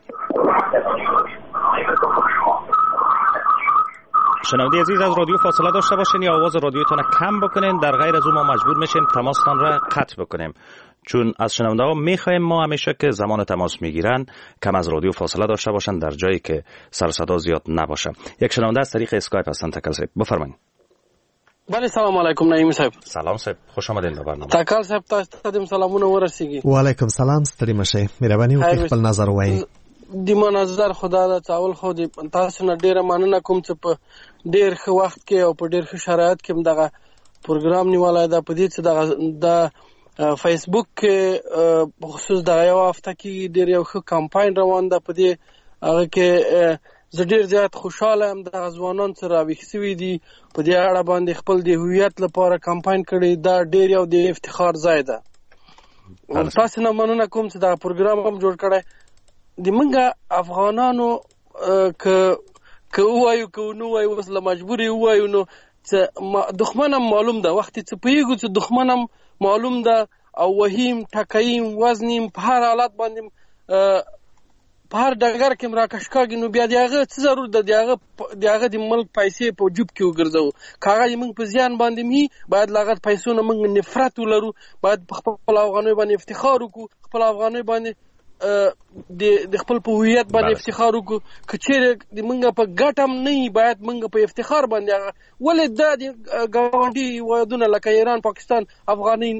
شنونده عزیز، از رادیو فاصله داشته باشین یا آواز رادیوتون کم بکنین، در غیر از اون ما مجبور میشیم تماستان را قطع بکنیم، چون از شنونده ها میخوایم ما همیشه که زمان تماس میگیرن کم از رادیو فاصله داشته باشن، در جایی که سر صدا زیاد نباشه. یک شنونده از طریق اسکایپ هستن. تکل صاحب بفرمایید. بله، سلام علیکم نعیم صاحب. سلام صاحب، خوش آمدین به برنامه. تکل صاحب تاسو ته سلامونه ورسیږي. و علیکم سلام، ستړي مشه. مهرباني وکړئ خپل نظر وایي. د منظر خدا د چاول خو د تاسو نه ډیره مننه کوم چې په ډیر ښه وخت کې او په ډیر ښه شرایط کې دغه پروګرام نیولای دا په دې چې دغه د فیسبوک کې بخصوص دغه یو هفته کې ډیر یو ښه کمپاین روان ده. په دې هغه کې زه ډیر زیات خوشاله یم. دغه ځوانان چې راویښ سوي دي په دې اړه باندې خپل د هویت لپاره کمپاین کړی، دا ډیر یو د افتخار ځای ده. تاسو نه مننه کوم چې دا پروګرام هم جوړ کړی. د منګه افغانانو که که وایو که نو وایو اوس له مجبورې وایو نو چې دښمنم معلوم ده، وخت چې پوهېږو چې دښمنم معلوم ده او وهیم ټکیم وزنیم په هر حالت باندې په هر ډګر کې راکش کاږي، نو بیا د هغه څه ضرور ده د هغه د هغه د ملک پیسې په جوب کې وګرځوو. که هغه موږ په زیان باندې مي باید له هغه پیسو نه موږ نفرت ولرو، باید په خپل افغانۍ باندې افتخار وکړو، خپل افغانۍ باندې د د خپل په هویت باندې افتخار وکړو. که چیرې د موږ په ګټه هم نه باید موږ په افتخار باندې ولې دا د ګاونډي هیوادونه لکه ایران، پاکستان افغانۍ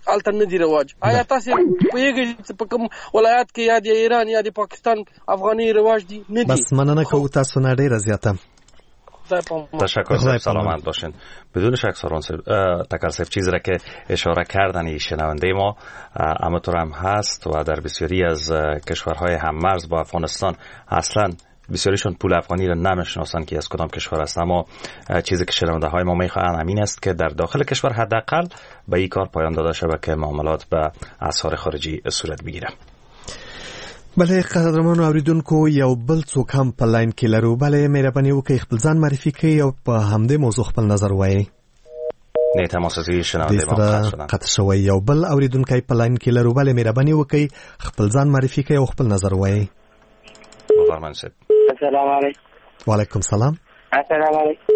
الته نه دی رواج. آیا تاسو پوهیږئ چې په کوم ولایت کې یا د ایران یا د پاکستان افغاني رواج دی؟ نه دی. بس مننه کوم تاسو نه ډیره زیاته. تشکر صاحب، سلامت باشین. بدون شک سارون تکر صاحب چیزی را که اشاره کردن شنونده ما همونطور هم هست و در بسیاری از کشورهای هممرز با افغانستان اصلا بسیاریشون پول افغانی را نمیشناسن که از کدام کشور است، اما چیزی که شنونده های ما میخواهند همین است که در داخل کشور حداقل به این کار پایان داده شود که معاملات به اسعار خارجی صورت بگیره. بله قدرمنو اوریدونکو، یو بل څوک هم په لاین کې لرو. بله مهرباني وکړئ خپل ځان معرفي کړئ او په همدې موضوع خپل نظر وایئ. نه تماسي شنونده ما قطع شوی. یو بل اوریدونکی په لاین کې لرو. بله مهرباني وکړئ خپل ځان معرفي کړئ او خپل نظر وایئ. بفرمایئ. السلام علیکم. وعلیکم السلام. السلام علیکم.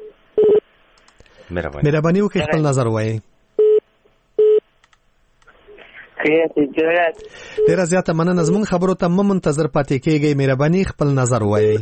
مهرباني وکړئ خپل نظر وایئ. ډیره زیاته مننه. زموږ خبرو ته مه منتظر پاتې کیږئ، مهرباني خپل نظر وایئ.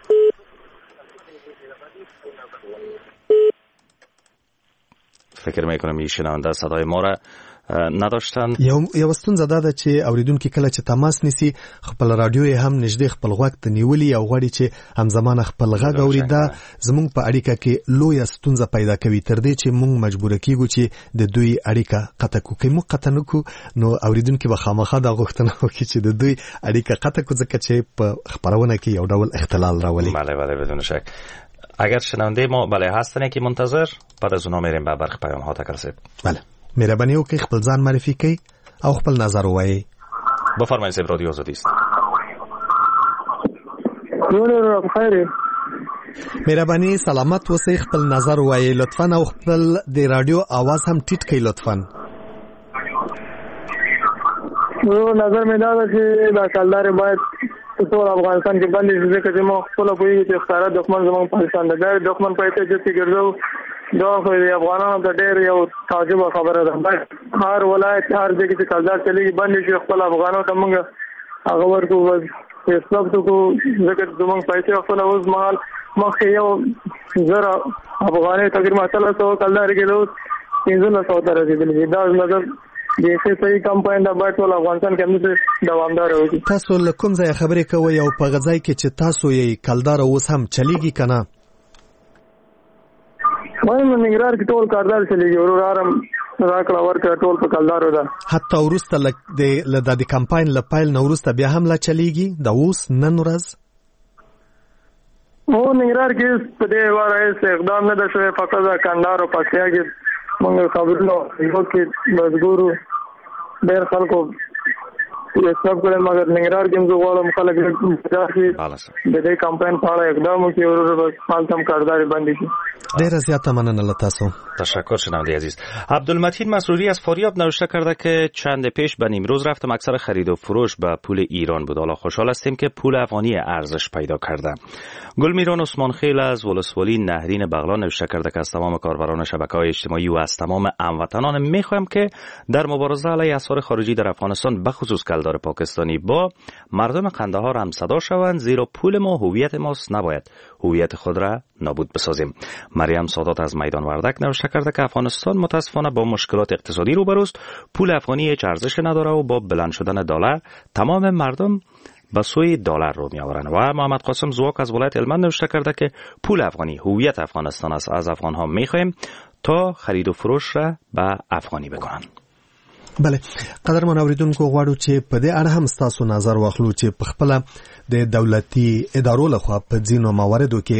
فکر میکنم این شنونده صدای ما را نداشتن. یو یو ستونزه دا ده چې اوریدونکو کله چې تماس نیسي خپل رادیو یې هم نږدې خپل غوږ ته نیولي او غواړي چې همزمانه خپل غږ اوري. دا زموږ په اړیکه کې لویه ستونزه پیدا کوي تر دې چې موږ مجبور کیږو چې د دوی اړیکه قطع کړو. که موږ قطع نه کړو نو اوریدونکو به خامخا دا غوښتنه وکړي چې د دوی اړیکه قطع کړو، ځکه چې په خبرونه کې یو ډول اختلال راولي. بله بله بدون شک. اگر شنونده ما بله هستن که منتظر، بعد از اونا میریم به برخی پیام ها. تکر صاحب بله مهرباني وکړئ خپل ځان معرفي کړئ او خپل نظر ووایئ. بفرمایئ صاحب، رادیو آزادی است. مهرباني سلامت اوسئ، خپل نظر ووایئ لطفاً او خپل د رادیو आवाज هم ټیټ کړئ لطفاً. نو نظر مې دا ده چې دا کلدارې باید په ټول افغانستان کې بندې شي، ځکه چې موږ خپله پوهېږو چې ښکاره دښمن زموږ پاکستان دی. دا دښمن په ایته جتې ګرځو دا خو د افغانانو ته ډېر یو تعجبه خبره ده. باید هر ولایت هر ځای کې چې کلدار چلېږي بندې شي، خپل افغانانو ته موږ هغه ورکړو، بس رسپکټ وکړو، ځکه زموږ پیسې خپله اوس مهال مخکې یو زره افغانۍ تقریبا اتلس سوه کلدارې کې اوس پنځلس سوو ته رسېدلي دي. دا مطلب بیخي صحیح کمپاین دا باید ټول افغانستان کې همداسې دوامداره وکړي. تاسو له کوم ځایه خبرې کوئ او په هغه ځای کې چې تاسو یې کلدار اوس هم چلېږي که نه؟ وایم ننګرهار کې ټول کلدار چلېږي، ورور هرم راکړه ورکړه ټول په کلدارو ده. حتی وروسته له د کمپاین له پیل نه وروسته بیا هم لا چلېږي د اوس نن ورځ؟ هو ننګرهار کې په دې واره هېڅ اقدام نه ده شوی، فقط د کندهار او پکتیا کې موږ خبرونه یو کې بس ګورو ډېر خلکو سب کړی، مګر ننګرهار کې زه غواړم خلک د دې کمپاین په اړه اقدام وکړي او بس هلته هم کارداري بندې شي. ډیره زیاته مننه له تاسو. تشکر شنونده عزیز. عبدالمتین مسروری از فاریاب نوشته کرده که چند پیش به نیمروز رفتم، اکثر خرید و فروش به پول ایران بود. حالا خوشحال هستیم که پول افغانی ارزش پیدا کرده. گلمیران عثمانخیل از ولسوالی نهرین بغلان نوشته کرده که از تمام کاربران شبکه‌های اجتماعی و از تمام هموطنان میخوایم که در مبارزه علیه اسعار خارجی در افغانستان بخصوص کلدار پاکستانی با مردم قندهار هم صدا شوند، زیرا پول ما هویت ماست، نباید هویت خود را نابود بسازیم. مریم سادات از میدان وردک نوشته کرده که افغانستان متاسفانه با مشکلات اقتصادی روبروست، پول افغانی هیچ ارزش نداره و با بلند شدن دلار تمام مردم به سوی دلار رو می آورند. و محمد قاسم زواک از ولایت هلمند نوشته کرده که پول افغانی هویت افغانستان است، از افغان ها می خواهیم تا خرید و فروش را به افغانی بکنن. بله قدرمن اوریدونکو غواړو چې په دې اړه هم ستاسو نظر واخلو چې په خپل د دولتي ادارو لخوا په ځینو مواردو کې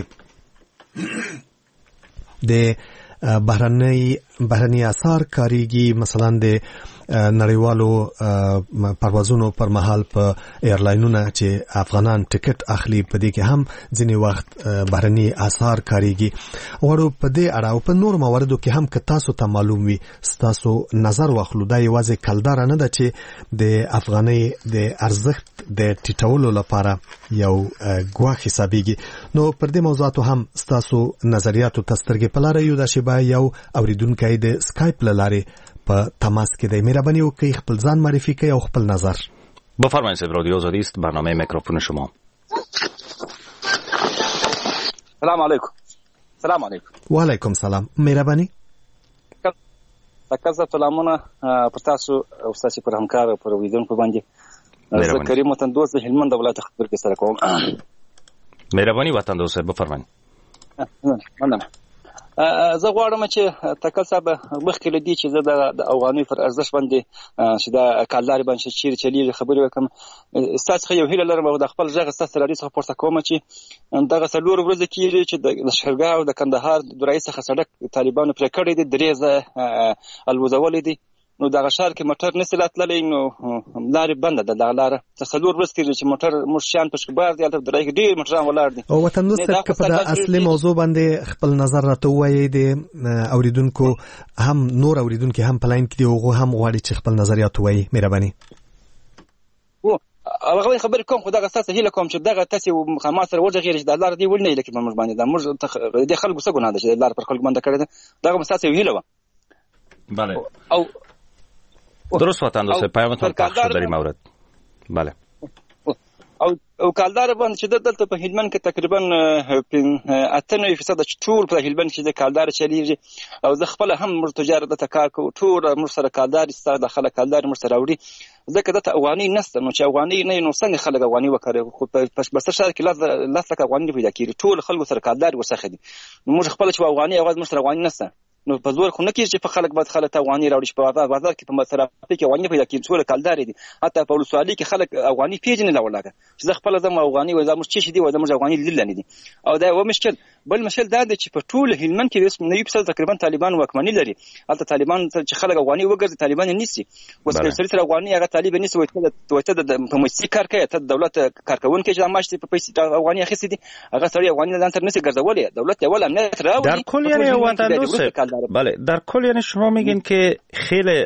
د بهرنۍ بهرنۍ اثار کاریږي، مثلا د نړیوالو پروازونو پر مهال په ایرلاینونو چې افغانان ټیکټ اخلي په دې کې هم ځینې وخت بهرنۍ اثار کاریږي. غواړو په دې اړه او په نور مواردو کې هم که تاسو ته معلوم وي ستاسو نظر واخلو. دا یوازې کلدار نه ده چې د افغانۍ د ارزښت د ټیټولو لپاره یو ګواښ حسابېږي. نو پر دې موضوعاتو هم ستاسو نظریاتو ته سترګې په لاره یو. دا شیبه یو اوریدونکی د سکایپ له لارې په تماس کې دی. مهرباني وکړئ خپل ځان معرفي کړئ او خپل نظر. بفرمایید. رادیو آزادی است، برنامه میکروفون شما. سلام علیکم. سلام علیکم. و علیکم سلام. مهرباني تکزه تلامونه پر تاسو او تاسو پر همکار پر ویدونکو باندې زه کریم وطن دوست د هلمند ولایت خبر کې سره کوم. مهرباني وطن دوست بفرمایئ. مننه. زه غواړم چې تکل صاحب مخکې لدی چې زه د افغاني پر ارزښت باندې چې د کالداري باندې چیرې چلیږي خبرې وکم. ستاسو یو هیله لرم او د خپل ژغ ستاسو لري څخه پورته کوم چې دغه څلور ورځې کېږي چې د شهرګاه او د کندهار د رئیس څخه سړک طالبانو پرې کړی دی، درې ځله الوزولې دي، نو دغه ښار کې موټر نشي راتللی، نو لارې بنده ده. دغه لاره څلور ورځې کېږي چې موټر موږ شیان په شکبار دی، هلته درې ډېر موټران ولاړ دي. او وطن دوست که په د اصلي موضوع باندې خپل نظر راته ووایي، د اوریدونکو هم نور اوریدونکي هم په لاین کې دي، هغوی هم غواړي چې خپل نظریات ووایي. مهرباني. هغه خبرې کوم، خو دغه ستاسو هیله کوم چې دغه تاسو خما سره وځغېږئ چې د لارې دی ولنه لکه په موږ باندې دا موږ د خلکو څه ګناه ده چې د لارې پر خلکو باندې کړې ده. دغه ستاسو هیله وه. بله. او درست وطن دوست پیامتون پخش شد در این مورد. بله. او او کالدار باندې چې دلته په هلمند کې تقریبا اته نوي فیصد ټول په هلمند کې د کالدار چلیږي، او زه خپل هم مر تجارت د تکا کو ټول مر سره کالدار ستاره د خلک کالدار مر سره وړي، ځکه دته افغاني نسته، نو چې افغاني نه نو څنګه خلک افغاني وکړي. خو په بس شهر کې لاس لاس لکه افغاني پیدا کیږي، ټول خلکو سره کالدار ورسخه دي. نو موږ خپل چې افغاني اواز مر سره افغاني نسته، نو په زور خو نه کېږي چې په خلک باید خلک افغاني راوړي. په بازار بازار کې په مصرفي کې افغاني پیدا کېږي، ټول کالدار دي. حتی په ولسوالۍ کې خلک افغاني پیژنې لا ولاګه چې زه خپل زم افغاني وای، زموږ چې شي دی وای، زموږ افغاني لیدل نه دي. او دا و مشکل. بل مشکل دا دی چې په ټول هلمند کې رسم نوي فیصد تقریبا طالبان واکمني لري. هلته طالبان چې خلک افغاني وګرځي طالبان نيسي، اوس که سړی سره افغاني هغه طالب نيسي، وای ته د په مؤسسې کار کوي، ته د دولت کارکونکي چې ماشي په پیسې افغاني اخیستي دي، هغه سړی افغاني لاندې تر نيسي ګرځولې. دولت یې ول امنیت راوړي در کل. یعنی وطن دوست بله در کل یعنی شما میگین که خیلی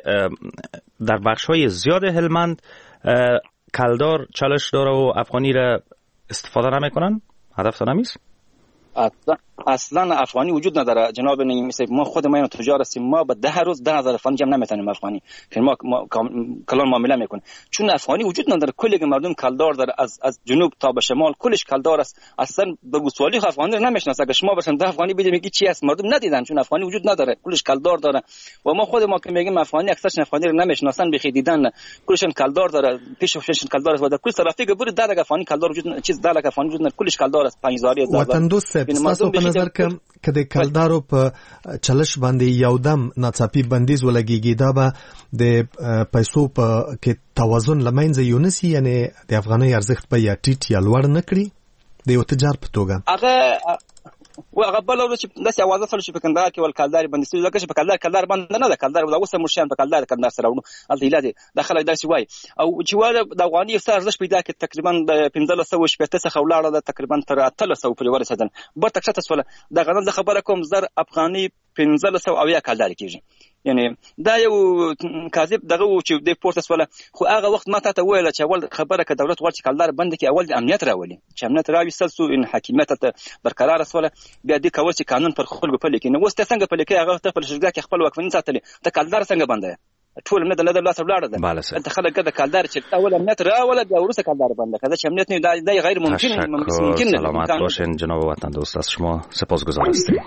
در بخش‌های زیاد هلمند کلدار چالش داره و افغانی را استفاده نمیکنن؟ هدف نمیست؟ اصلا اصلا افغانی وجود نداره جناب. مثل ما خود ما تجار هستیم، ما به ده روز ده هزار افغانی جمع نمیتونیم افغانی که ما کلان معامله میکنیم، چون افغانی وجود نداره. کلی مردم کلدار داره، از از جنوب تا به شمال کلش کلدار است. اصلا به گوسوالی افغانی رو نمیشناسه. اگه شما بشن ده افغانی بگید میگی چی است، مردم ندیدن، چون افغانی وجود نداره، کلش کلدار داره. و ما خود ما که میگیم افغانی، اکثرش افغانی رو نمیشناسن، بخی دیدن کلشن کلدار داره، پیش پیشن کلدار است. و در کل طرفی که بود ده افغانی کلدار وجود چیز ده افغانی وجود نداره، کلش کلدار است. پنج هزار وطن دوست تاسو په نظر کې که د کلدارو په چلش باندې یو دم ناڅاپي بندیز ولګیږي، دا به د پیسو په کې توازن لمنځه یونسي، یعنی د افغاني ارزښت په یا ټیټ یا لوړ نه کړي د یو تجار په توګه. هغه و هغه بل ورځ چې داسې اوازه سره چې په کندهار کې ول کلداري باندې ستې لکه چې په کلدار کلدار باندې نه ده، کلدار دا اوس مرشان په کلدار کندهار سره ونه الته اله د خلک داسې وای. او چې واره د افغاني افسر ارزښت پیدا کړ تقریبا د پنځه سوه شپږ څخه ولاړه ده تقریبا تر اته سوه پورې ورسېدل. برته کښته سوله د غنم د خبره کوم زر افغاني پنځه سوه اویا کلداري کېږي. یعنی دا یو کاذب دغه و چې د پورته سوله. خو هغه وخت ما ته ویل چې اول خبره ک دولت ورچ کلدار بند کې اول د امنیت راولي، چې امنیت راوستل سو ان حکومت ته برقرار سوله، بیا د کول چې قانون پر خلکو په لیکي. نو اوس ته څنګه په لیکي هغه ته په شرګه کې خپل واکمني ساتلې، ته کلدار څنګه بنده ټول امنیت له لاس ولاړه ده. انت خلک د کلدار چې اول امنیت راوله بیا ورسره کلدار بنده کړه، چې امنیت نه دا غیر ممکن ممکن نه. سلامت باشین جناب وطن دوست، از شما سپاسگزار هستیم.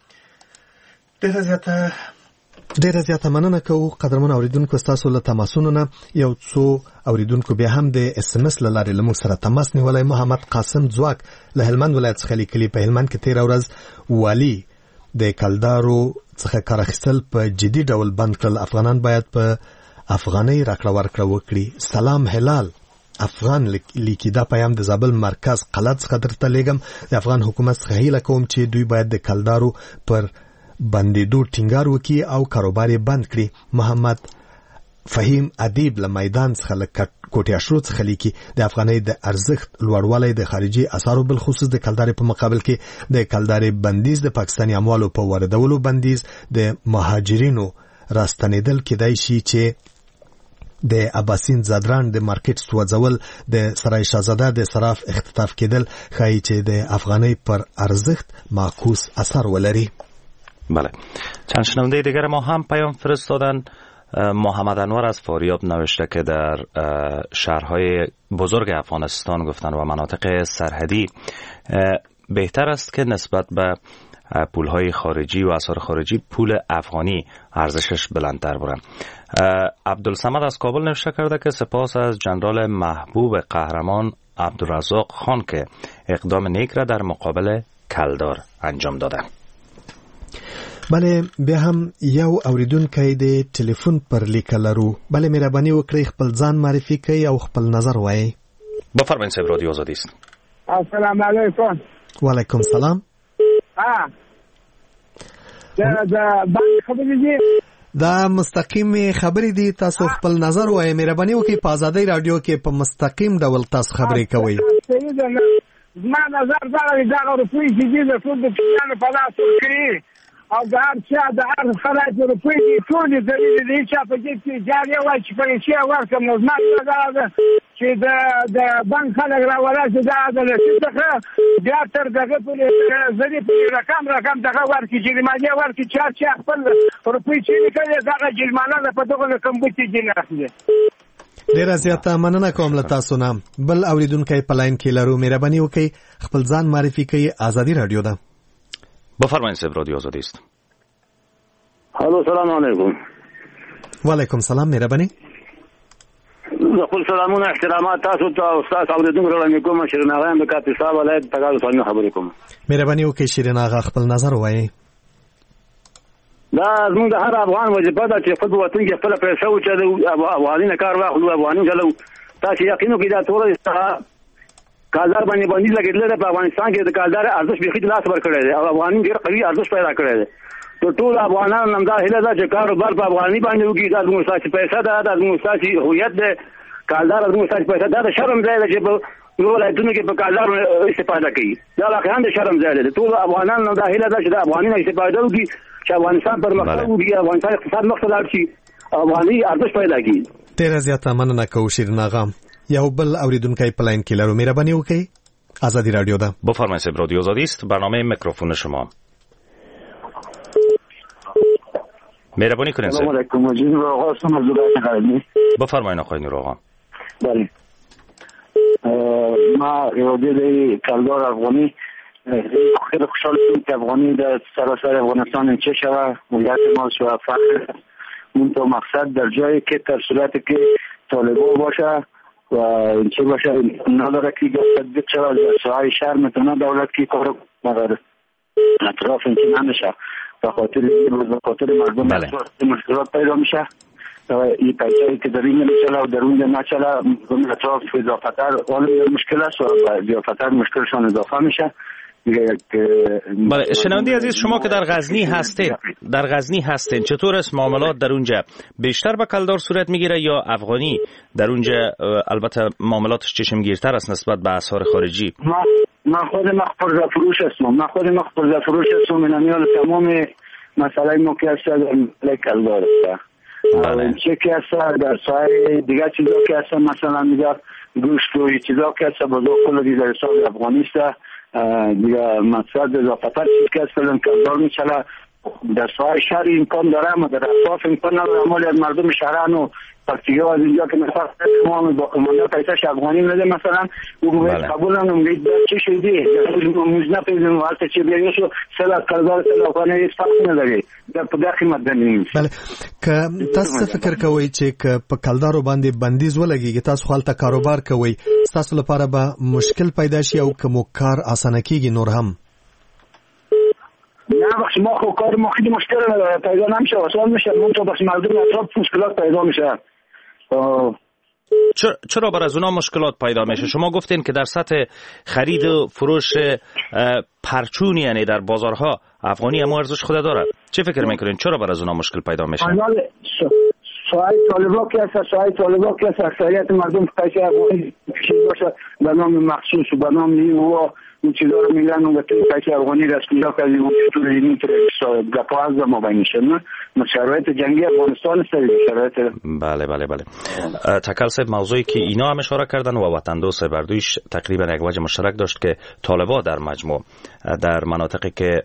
ډیره زیاته ډیره زیاته مننه کوو قدرمن اوریدونکو ستاسو له تماسونو نه. یو څو اوریدونکو بیا هم د اس ام اس له لارې له موږ سره تماس نیولی. محمد قاسم ځواک له هلمند ولایت څخه لیکلي، په هلمند کې تېره ورځ والي د کلدارو څخه کار اخیستل په جدي ډول بند کړل. افغانان باید په افغانۍ راکړه ورکړه وکړي. سلام هلال افغان لیکي، دا پیام د زابل مرکز قلعه څخه درته لیږم. د افغان حکومت څخه هیله کوم چې دوی باید د کلدارو پر بندیدو ټینګار وکړي او کاروبار یې بند کړي. محمد فهیم ادیب له میدان څخه له کوټې اشرو څخه لیکي، د افغانۍ د ارزښت لوړوالی د خارجي اسعارو بالخصوص د کلدارې په مقابل کې د کلدارې بندیز، د پاکستاني اموالو په واردولو بندیز، د مهاجرینو راستنېدل کېدای شي چې د اباسین زادران د مارکیټ سوځول، د سرای شاهزاده د صراف اختطاف کېدل ښایي چې د افغانۍ پر ارزښت معکوس اثر ولري. بله، چند شنونده دیگر ما هم پیام فرستادن. محمد انور از فاریاب نوشته که در شهرهای بزرگ افغانستان گفتن و مناطق سرحدی بهتر است که نسبت به پولهای خارجی و اسعار خارجی پول افغانی ارزشش بلندتر بوده. عبدالصمد از کابل نوشته کرده که سپاس از جنرال محبوب قهرمان عبدالرزاق خان که اقدام نیک را در مقابل کلدار انجام داده. بله بیا هم یو اوریدونکی د ټلیفون پر لیکه لرو. بله مهرباني وکړئ خپل ځان معرفي کړئ او خپل نظر وایئ. بفرمایئ صاحب، رادیو آزادی است. السلام علیکم. وعلیکم سلام. ها دا دا باندې خبرې دي. دا مستقیم خبرې دي، تاسو خپل نظر وایئ. مهرباني وکړئ په آزادۍ رادیو کې په مستقیم ډول تاسو خبرې کوئ. زما نظر دا دی دغه روپۍ چې دي د ټول د پیانو په لاس ورکړي او د هر چا د هر خلک روپۍ دي ټولې ذلیلې دي. چا په جیب کې جارې وایي چې پیسې ورکړم، نو زما دا ده چې د د بانک خلک راولاړ دا د رسید څخه بیا تر دغه پورې ذلیل پورې رقم رقم دغه ورکړي، جریمانې ورکړي. چا چا خپل روپۍ چې لیکلې دغه جریمانه ده په دغه کمبوتې جینه اخلي. ډیره زیاته مننه کوم له تاسو نه. بل اوریدونکی په لاین کې لرو. مهرباني وکړئ خپل ځان معرفي کړئ. آزادی رادیو ده. بفرمایئ صاحب، رادیو آزادی است. الو سلام علیکم. وعلیکم سلام. مهرباني. خپل سلامونه احترامات تاسو ته او تاسو اوریدونکو وړاندې کوم. شیرین اغا هم د کاپیسا ولایت تګالو څخه خبرې کوم. مهرباني وکړئ شیرین اغا خپل نظر وایئ. دا زموږ د هر افغان وظیفه ده چې خپل وطن کې خپل پیسې وچلو، افغاني نه کار واخلو، افغاني چلو. تاسو یقین وکړئ دا ټول کالدار باندې باندې لګیدل په افغانستان کې د کالدار ارزښت به خېټ لاس ورکړی دی او افغاني ډېر قوي ارزښت پیدا کړی دی. ټول ټول افغانان هم دا هیله ده چې کاروبار په افغاني باندې وکړي. دا زموږ ساسي پیسې ده، دا زموږ ساسي هویت ده. کالدار زموږ ساسي پیسې ده. د شرم ځای ده چې په نور ولایتونو کې په کالدار استفاده کوي. دا واقعا د شرم ځای ده. ټول افغانان هم دا هیله ده چې د افغاني نه استفاده وکړي، چې افغانستان پرمختګ وکړي، افغانستان اقتصاد مخته لاړ شي، افغاني ارزښت پیدا کړي. ډیره زیاته مننه کوم شیرین اغا. یو بل اوریدونکی په لاین کې لرو. مهرباني وکړئ. آزادی رادیو ده. بفرمایید صاحب، رادیو آزادی است. برنامه میکروفون شما. مهربانی کنید صاحب. سلام علیکم. مجید آقا هستم از دولت قرنی. بفرمایید آقای نور آقا. بله. ما ایواده کالدار افغانی خیلی خوشحال شدم که افغانی در سراسر افغانستان چه شود. ملیت ما شود فخر. اون تو مقصد در جایی که در صورتی که طالبان باشه و این چه باشه نداره که گفتد چرا در ساحه شهر میتونه دولت کی کار مگر اطراف این چه نمیشه به خاطر به خاطر مردم مشکلات پیدا میشه. این پیچایی که در این نمیچله و در اون نمیچله مردم اطراف اضافتر حال مشکل است و اضافتر مشکلشان اضافه میشه. بله شنونده عزیز، شما که در غزنی هستین در غزنی هستین چطور است معاملات در اونجا؟ بیشتر به کالدار صورت میگیره یا افغانی در اونجا؟ البته معاملاتش چشمگیرتر است نسبت به اسعار خارجی. ما ما خود مخبر فروش هستم. ما خود مخبر فروش هستم. من میال تمام مسئله ما که است در کالدار است. بله. چه که است در سایر دیگه چیزا که است مثلا میگه گوشت و چیزا که است بازار کل در حساب افغانی است. دیگه مقصد اضافتر چیز که از فلان کالدار میچله در ساحه شهر امکان داره اما در اطراف امکان نداره. اما از مردم شهران و پرتیگه از اینجا که مثلا تمام با کمانده پیسش افغانی نده مثلا او باید قبول هم نمید در چه شدی موزنه پیزن و حالت چه بیایشو سلات کالدار سلات افغانی ایس فرق نداره در پده قیمت دنیم. بله که تاسو فکر کوئ چې که په کالدارو باندې بندیز ولګیږي تاسو خپل کاروبار کوئ تاسو لپاره به مشکل پیدا شي او که مو کار اسانه کیږي نور هم؟ نه بخش ما خو کار ما خیلی مشکل پیدا نمیشه آسان میشه من تو بخش مردم اطراف مشکلات پیدا میشه. چرا بر از اونا مشکلات پیدا میشه؟ شما گفتین که در سطح خرید و فروش پرچون یعنی در بازارها افغانی هم ارزش خود داره. چه فکر میکنین چرا بر از اونا مشکل پیدا میشه؟ ساحه طالبا که است ساحه طالبا که است اکثریت مردم پیسه افغانی باشه به نام مخصوص و به نام نیو این چیزا رو میگن و تو پیسه افغانی رسمیت کردیم و تو اینی تو گپاز ما بینشن نه شرایط جنگی افغانستان است شرایط. بله بله بله تکل صاحب موضوعی که اینا هم اشاره کردن و وطن دوست بردویش تقریبا یک وجه مشترک داشت که طالبا در مجموع در مناطقی که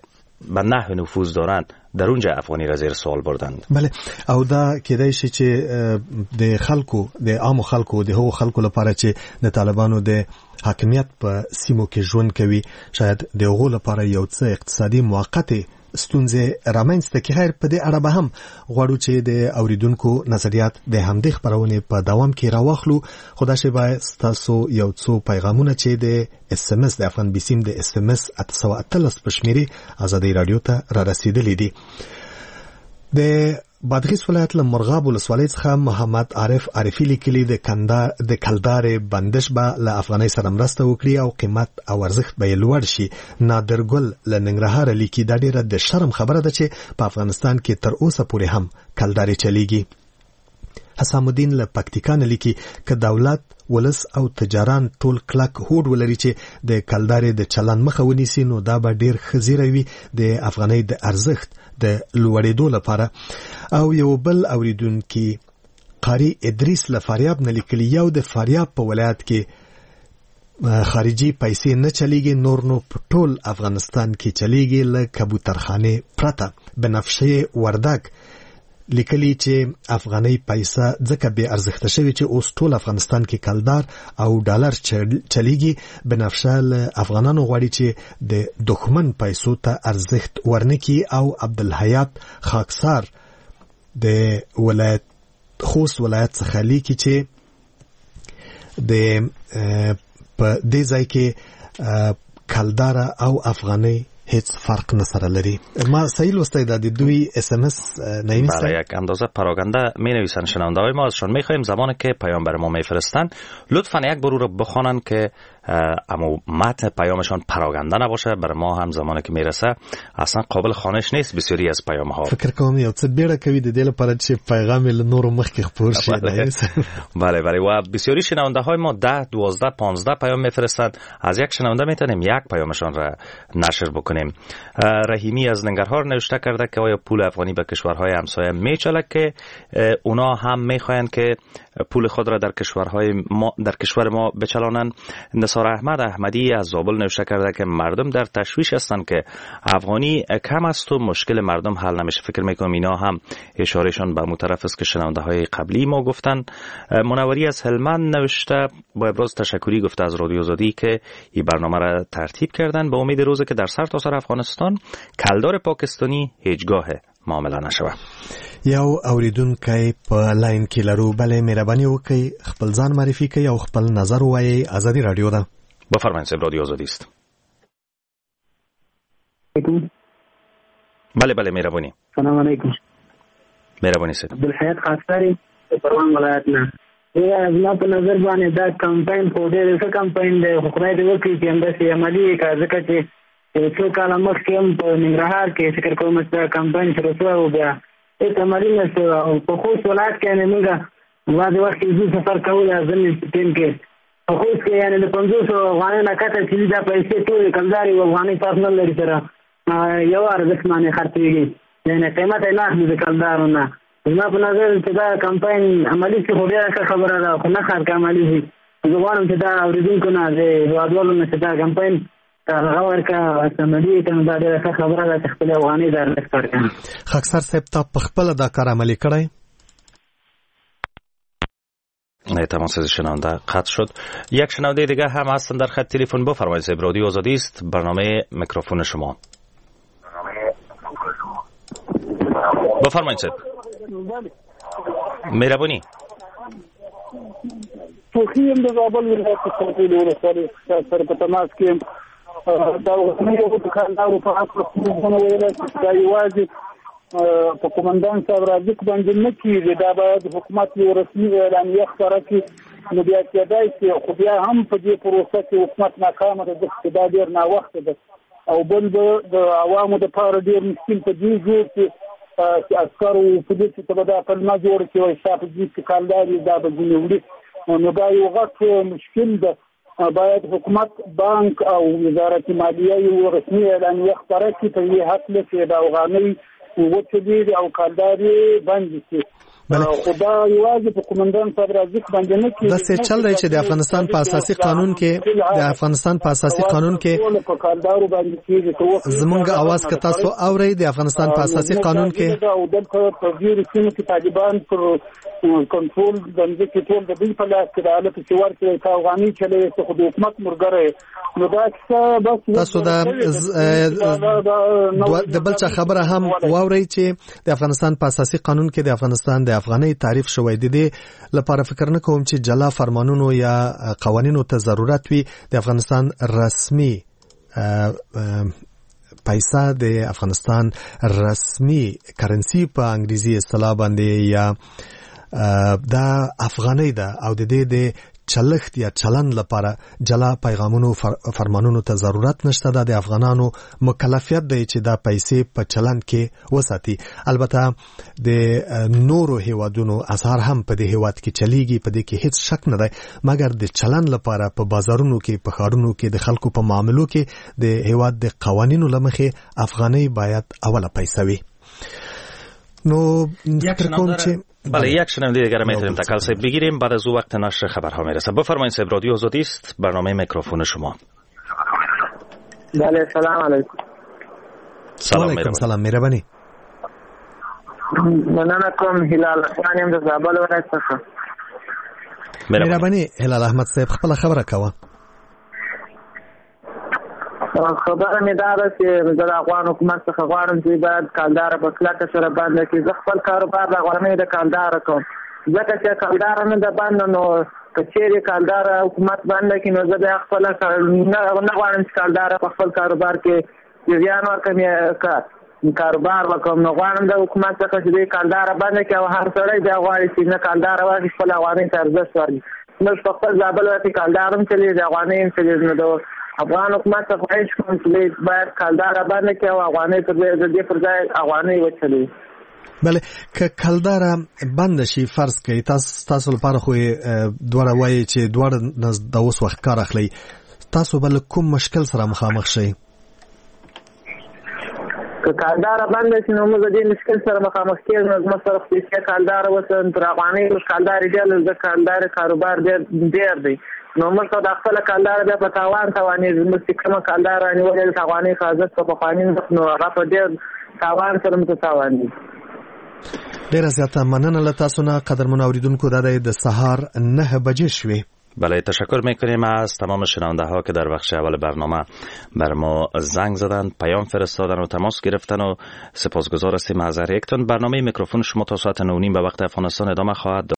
به نحو نفوذ دارند در اونجا افغانی را زیر سوال بردند. بله او دا کېدای شي چې د خلکو د عامو خلکو د هغو خلکو لپاره چې د طالبانو د حاکمیت په سیمو کې ژوند کوي شاید د هغو لپاره یو څه اقتصادي موقتې ستونزې رامنځته کړي. خیر په دې اړه به هم غواړو چې د اوریدونکو نظریات د همدې خپرونې په دوام کې راواخلو. خو دا شی ستاسو یو څو پیغامونه چې د اس ام اس د افغان بیسیم د اس ام اس اته سوه اتلس په شمېرې ازادۍ راډیو ته را رسېدلي دي. د بادغیس ولایت له مرغاب ولسوالۍ څخه محمد عارف عارفي لیکلي د د کلدارې بندش به له افغانۍ سره مرسته وکړي او قیمت او ارزښت به یې لوړ شي. نادر ګل له ننګرهاره لیکي دا ډېره د شرم خبره ده چې په افغانستان کې تر اوسه پورې هم کلدارې چلیږي. حسام الدین له پکتیکا نه لیکي که دولت ولس او تجاران ټول کلک هوډ ولري چې د کلدارې د چلن مخه ونیسي نو دا به ډېر ښه زیری وي د افغانۍ د ارزښت د لوړېدو لپاره. او یو بل اوریدونکي قاری ادریس له فاریاب نه لیکلي یو د فاریاب په ولایت کې خارجي پیسې نه چلیږي نور نو په ټول افغانستان کې چلیږي له کبوترخانې پرته. بنفشه وردک لیکلي چې افغانۍ پیسه ځکه بې ارزښته شوې چې اوس ټول افغانستان کې کلدار او ډالر چلیږي. بنفشه له افغانانو غواړي چې د دښمن پیسو ته ارزښت ورنکړي. او عبدالحیات خاکسار د ولایت خوست ولایت څخه لیکي چې د په دې ځای کې کلدار او افغانۍ هیچ فرق نه سره لري. ما صحیح لوستی دا د دوی اس ام اس نمی‌نویسن؟ بله یک اندازه پراگنده می‌نویسن. شنونده های ما ازشان می‌خواهیم زمانی که پیام بر ما می‌فرستند لطفاً یک بار رو بخوانند که اما متن پیامشان پراگنده نباشه. بر ما هم زمانی که میرسه اصلا قابل خوانش نیست بسیاری از پیام ها. فکر کوم یو څه بیره کوي د دې لپاره چې پیغام له نورو مخکې خپور شي. بله بله و بسیاری شنونده های ما ده دوازده پانزده پیام میفرستند. از یک شنونده میتونیم یک پیامشان را نشر بکنیم. رحیمی از ننگرهار نوشته کرده که آیا پول افغانی به کشورهای همسایه میچله که اونا هم میخواهند که پول خود را در کشورهای ما در کشور ما بچلانند. نثار احمد احمدی از زابل نوشته کرده که مردم در تشویش هستند که افغانی کم است و مشکل مردم حل نمیشه. فکر میکنم اینا هم اشارهشان به مطرف است که شنونده های قبلی ما گفتن. منوری از هلمند نوشته با ابراز تشکری گفته از رادیو آزادی که این برنامه را ترتیب کردن به امید روزی که در سرتاسر افغانستان کلدار پاکستانی هیچگاه معامله نشوه. یو اوریدونکی په لاین کې لرو. بله مهرباني وکړئ خپل ځان معرفي کړئ او خپل نظر ووایئ. ازادي راډیو ده. بفرمایئ صاحب رادیو آزادی است. بله بله مهرباني. سلام علیکم. مهرباني صاحب. عبدالحیات خاکساری پروان ولایت نه. یا زما په نظر باندې دا کمپاین په ډېر ښه کمپاین دی. حکومت وکړي چې همداسې عملي کړي ځکه چې څو کاله مخکې هم په ننګرهار کې فکر کوم چې دا کمپاین شروع شوی و بیا هېڅ عملي نه شو. او په خوست ولایت کې یعنې موږ بعضې وخت کې زه سفر کولی ځینې ټیم کې په خوست کې یعنې د پنځوسو افغانۍ نه کته چې دا پیسې ټولې کلدارې و افغانۍ فرق نه لري سره یو ارزښت باندې خرڅېږي. یعنې قیمت یې نه اخلي د کلدارو نه. زما په نظر چې دا کمپاین عملي شي خو ډېره ښه خبره ده خو نه ښار کې عملي شي. زه غواړم چې دا اورېدونکو نه د هېوادوالو نه چې دا کمپاین هغه ورکه عملي کړي. دا ډېره ښه خبره ده چې خپلې افغانۍ د ارزښت ورکړي. خاکسار صاحب تا په خپله دا کار عملي کړی؟ تماس شنونده قطع شد. یک شنونده دیگه هم هستن در خط تلفن. بفرمایید صاحب رادیو آزادی است. برنامه میکروفون شما. بفرمایید صاحب. مهربانی. توخی هم د زابل ولایت څخه د ولسوالۍ سره په تماس کې دا اوسنۍ یو دکاندارو په حق خبرونه ویل چې دا یوازې په قومندان صاحب راځي باندې نه کېږي. دا باید حکومت یو رسمي اعلامیه خپاره کړي. نو بیا کېدای شي خو بیا هم په دې پروسه کې حکومت ناکامه ده ځکه چې دا ډېر ناوخته ده. او بل د عوامو دپاره ډېر مشکل په دې جوړ چې چې عسکرو په دې چې ته به دا پلمه جوړه کړي وایي ستا په جیب کې کالدار وي دا به ځینې وړي. نو دا یو غټ مشکل ده. باید حکومت بانک او وزارت مالیه یو رسمي اعلامیه خپاره کړي په دې هکله چې د افغانۍ وچې ډېرې او کالدارې بندې شي. خدا یوازې په قومندان صاحب راځي باندې نه کې دا څه چل دی چې د افغانستان په اساسي قانون کې د افغانستان په اساسي قانون کې زمونږ आवाज که تاسو اورئ د افغانستان په اساسي قانون کې او دلته په ډیرو سیمو کې طالبان پر کنټرول باندې کې ټول د بل په لاس کې د حالت چې ورته افغاني چلے څه خو د حکومت مرګره نو دا څه بس تاسو دا د بل څه خبره هم واورئ چې د افغانستان په اساسي قانون کې د افغانستان د افغاني تعریف شوی دی لپاره فکر نه کوم چې جلا فرمانونو یا قوانینو ته ضرورت وي د افغانستان رسمي پیسې د افغانستان رسمي کرنسی په انګریزي اصطلاح باندې یا دا افغاني ده او د دې د چلښت یا چلن لپاره جلا پیغامونو فرمانونو ته ضرورت نشته. د افغانانو مکلفیت دی چې دا پیسې په چلن کې وساتي. البته د نورو هیوادونو اسعار هم په دې هیواد کې چلیږي، په دې کې هیڅ شک نه دی، مګر د چلن لپاره په بازارونو کې، په ښارونو کې، د خلکو په معاملو کې د هیواد د قوانینو لمخې افغاني باید اوله پیسې وي. نو فکر کوم چې بله یک شنونده دیگر میتونیم تکل صاحب بگیریم بعد از او وقت نشر خبرها میرسه. بفرمایید صاحب، رادیو آزادی است، برنامه میکروفون شما. بله سلام علیکم. سلام علیکم. سلام مهربانی. مننه کوم هلال احمد یم د زابل ولایت څخه. مهربانی هلال احمد صاحب، خپل خبره کوه. خبره مې دا ده چې د افغان حکومت څخه غواړم چې باید کالدار په کلکه سره بند کړي. زه خپل کاروبار د غوړنۍ د کالدار کوم، ځکه چې کالدار نه د بند نو که چیرې کالدار حکومت بند کړي نو زه بیا خپل نه غواړم چې کالدار په خپل کاروبار کې جریان ورکړم یا کاروبار وکړم. نو غواړم د حکومت څخه چې د کالدار بند کړي او هر سړی بیا غواړي چې نه کالدار واخلي، خپل افغانۍ ته ارزښت ورکړي. موږ په خپل زابل ولایت کې کالدار هم چلېږي، د افغانۍ هم چلېږي. نو افغان حکومت ته خواهش کوم چې باید کالدار بند کړي او افغانۍ پر دې پر ځای افغانۍ وچلوي. بله که کلدار بند شي فرض کړئ، تاسو تاسو لپاره خو دواړه وایي چې دواړه د اوس وخت کار اخلي، تاسو بل کوم مشکل سره مخامخ شئ؟ که کالدار بند شي نو موږ د دې مشکل سره مخامخ کېږو. نو زموږ سره خو چې کالدار وسه تر افغانۍ اوس کالدار ډېر د کالدار کاروبار ډېر دی. نو موږ ته د خپل کالدار بیا په تاوان توانېږي. موږ چې کومه کالدار رانیولې د افغانۍ حاضر په پخواني وخت نو هغه په ډېر تاوان سره موږ ته تاوانېږي. ډېره زیاته مننه له تاسو نه قدرمنو اوریدونکو. دا د سهار نه بجې شوې. بله تشکر میکنیم از تمام شنونده ها که در بخش اول برنامه بر ما زنگ زدن، پیام فرستادن و تماس گرفتن و سپاسگزار هستیم از هر یکتون. برنامه میکروفون شما تا ساعت نه و نیم به وقت افغانستان ادامه خواهد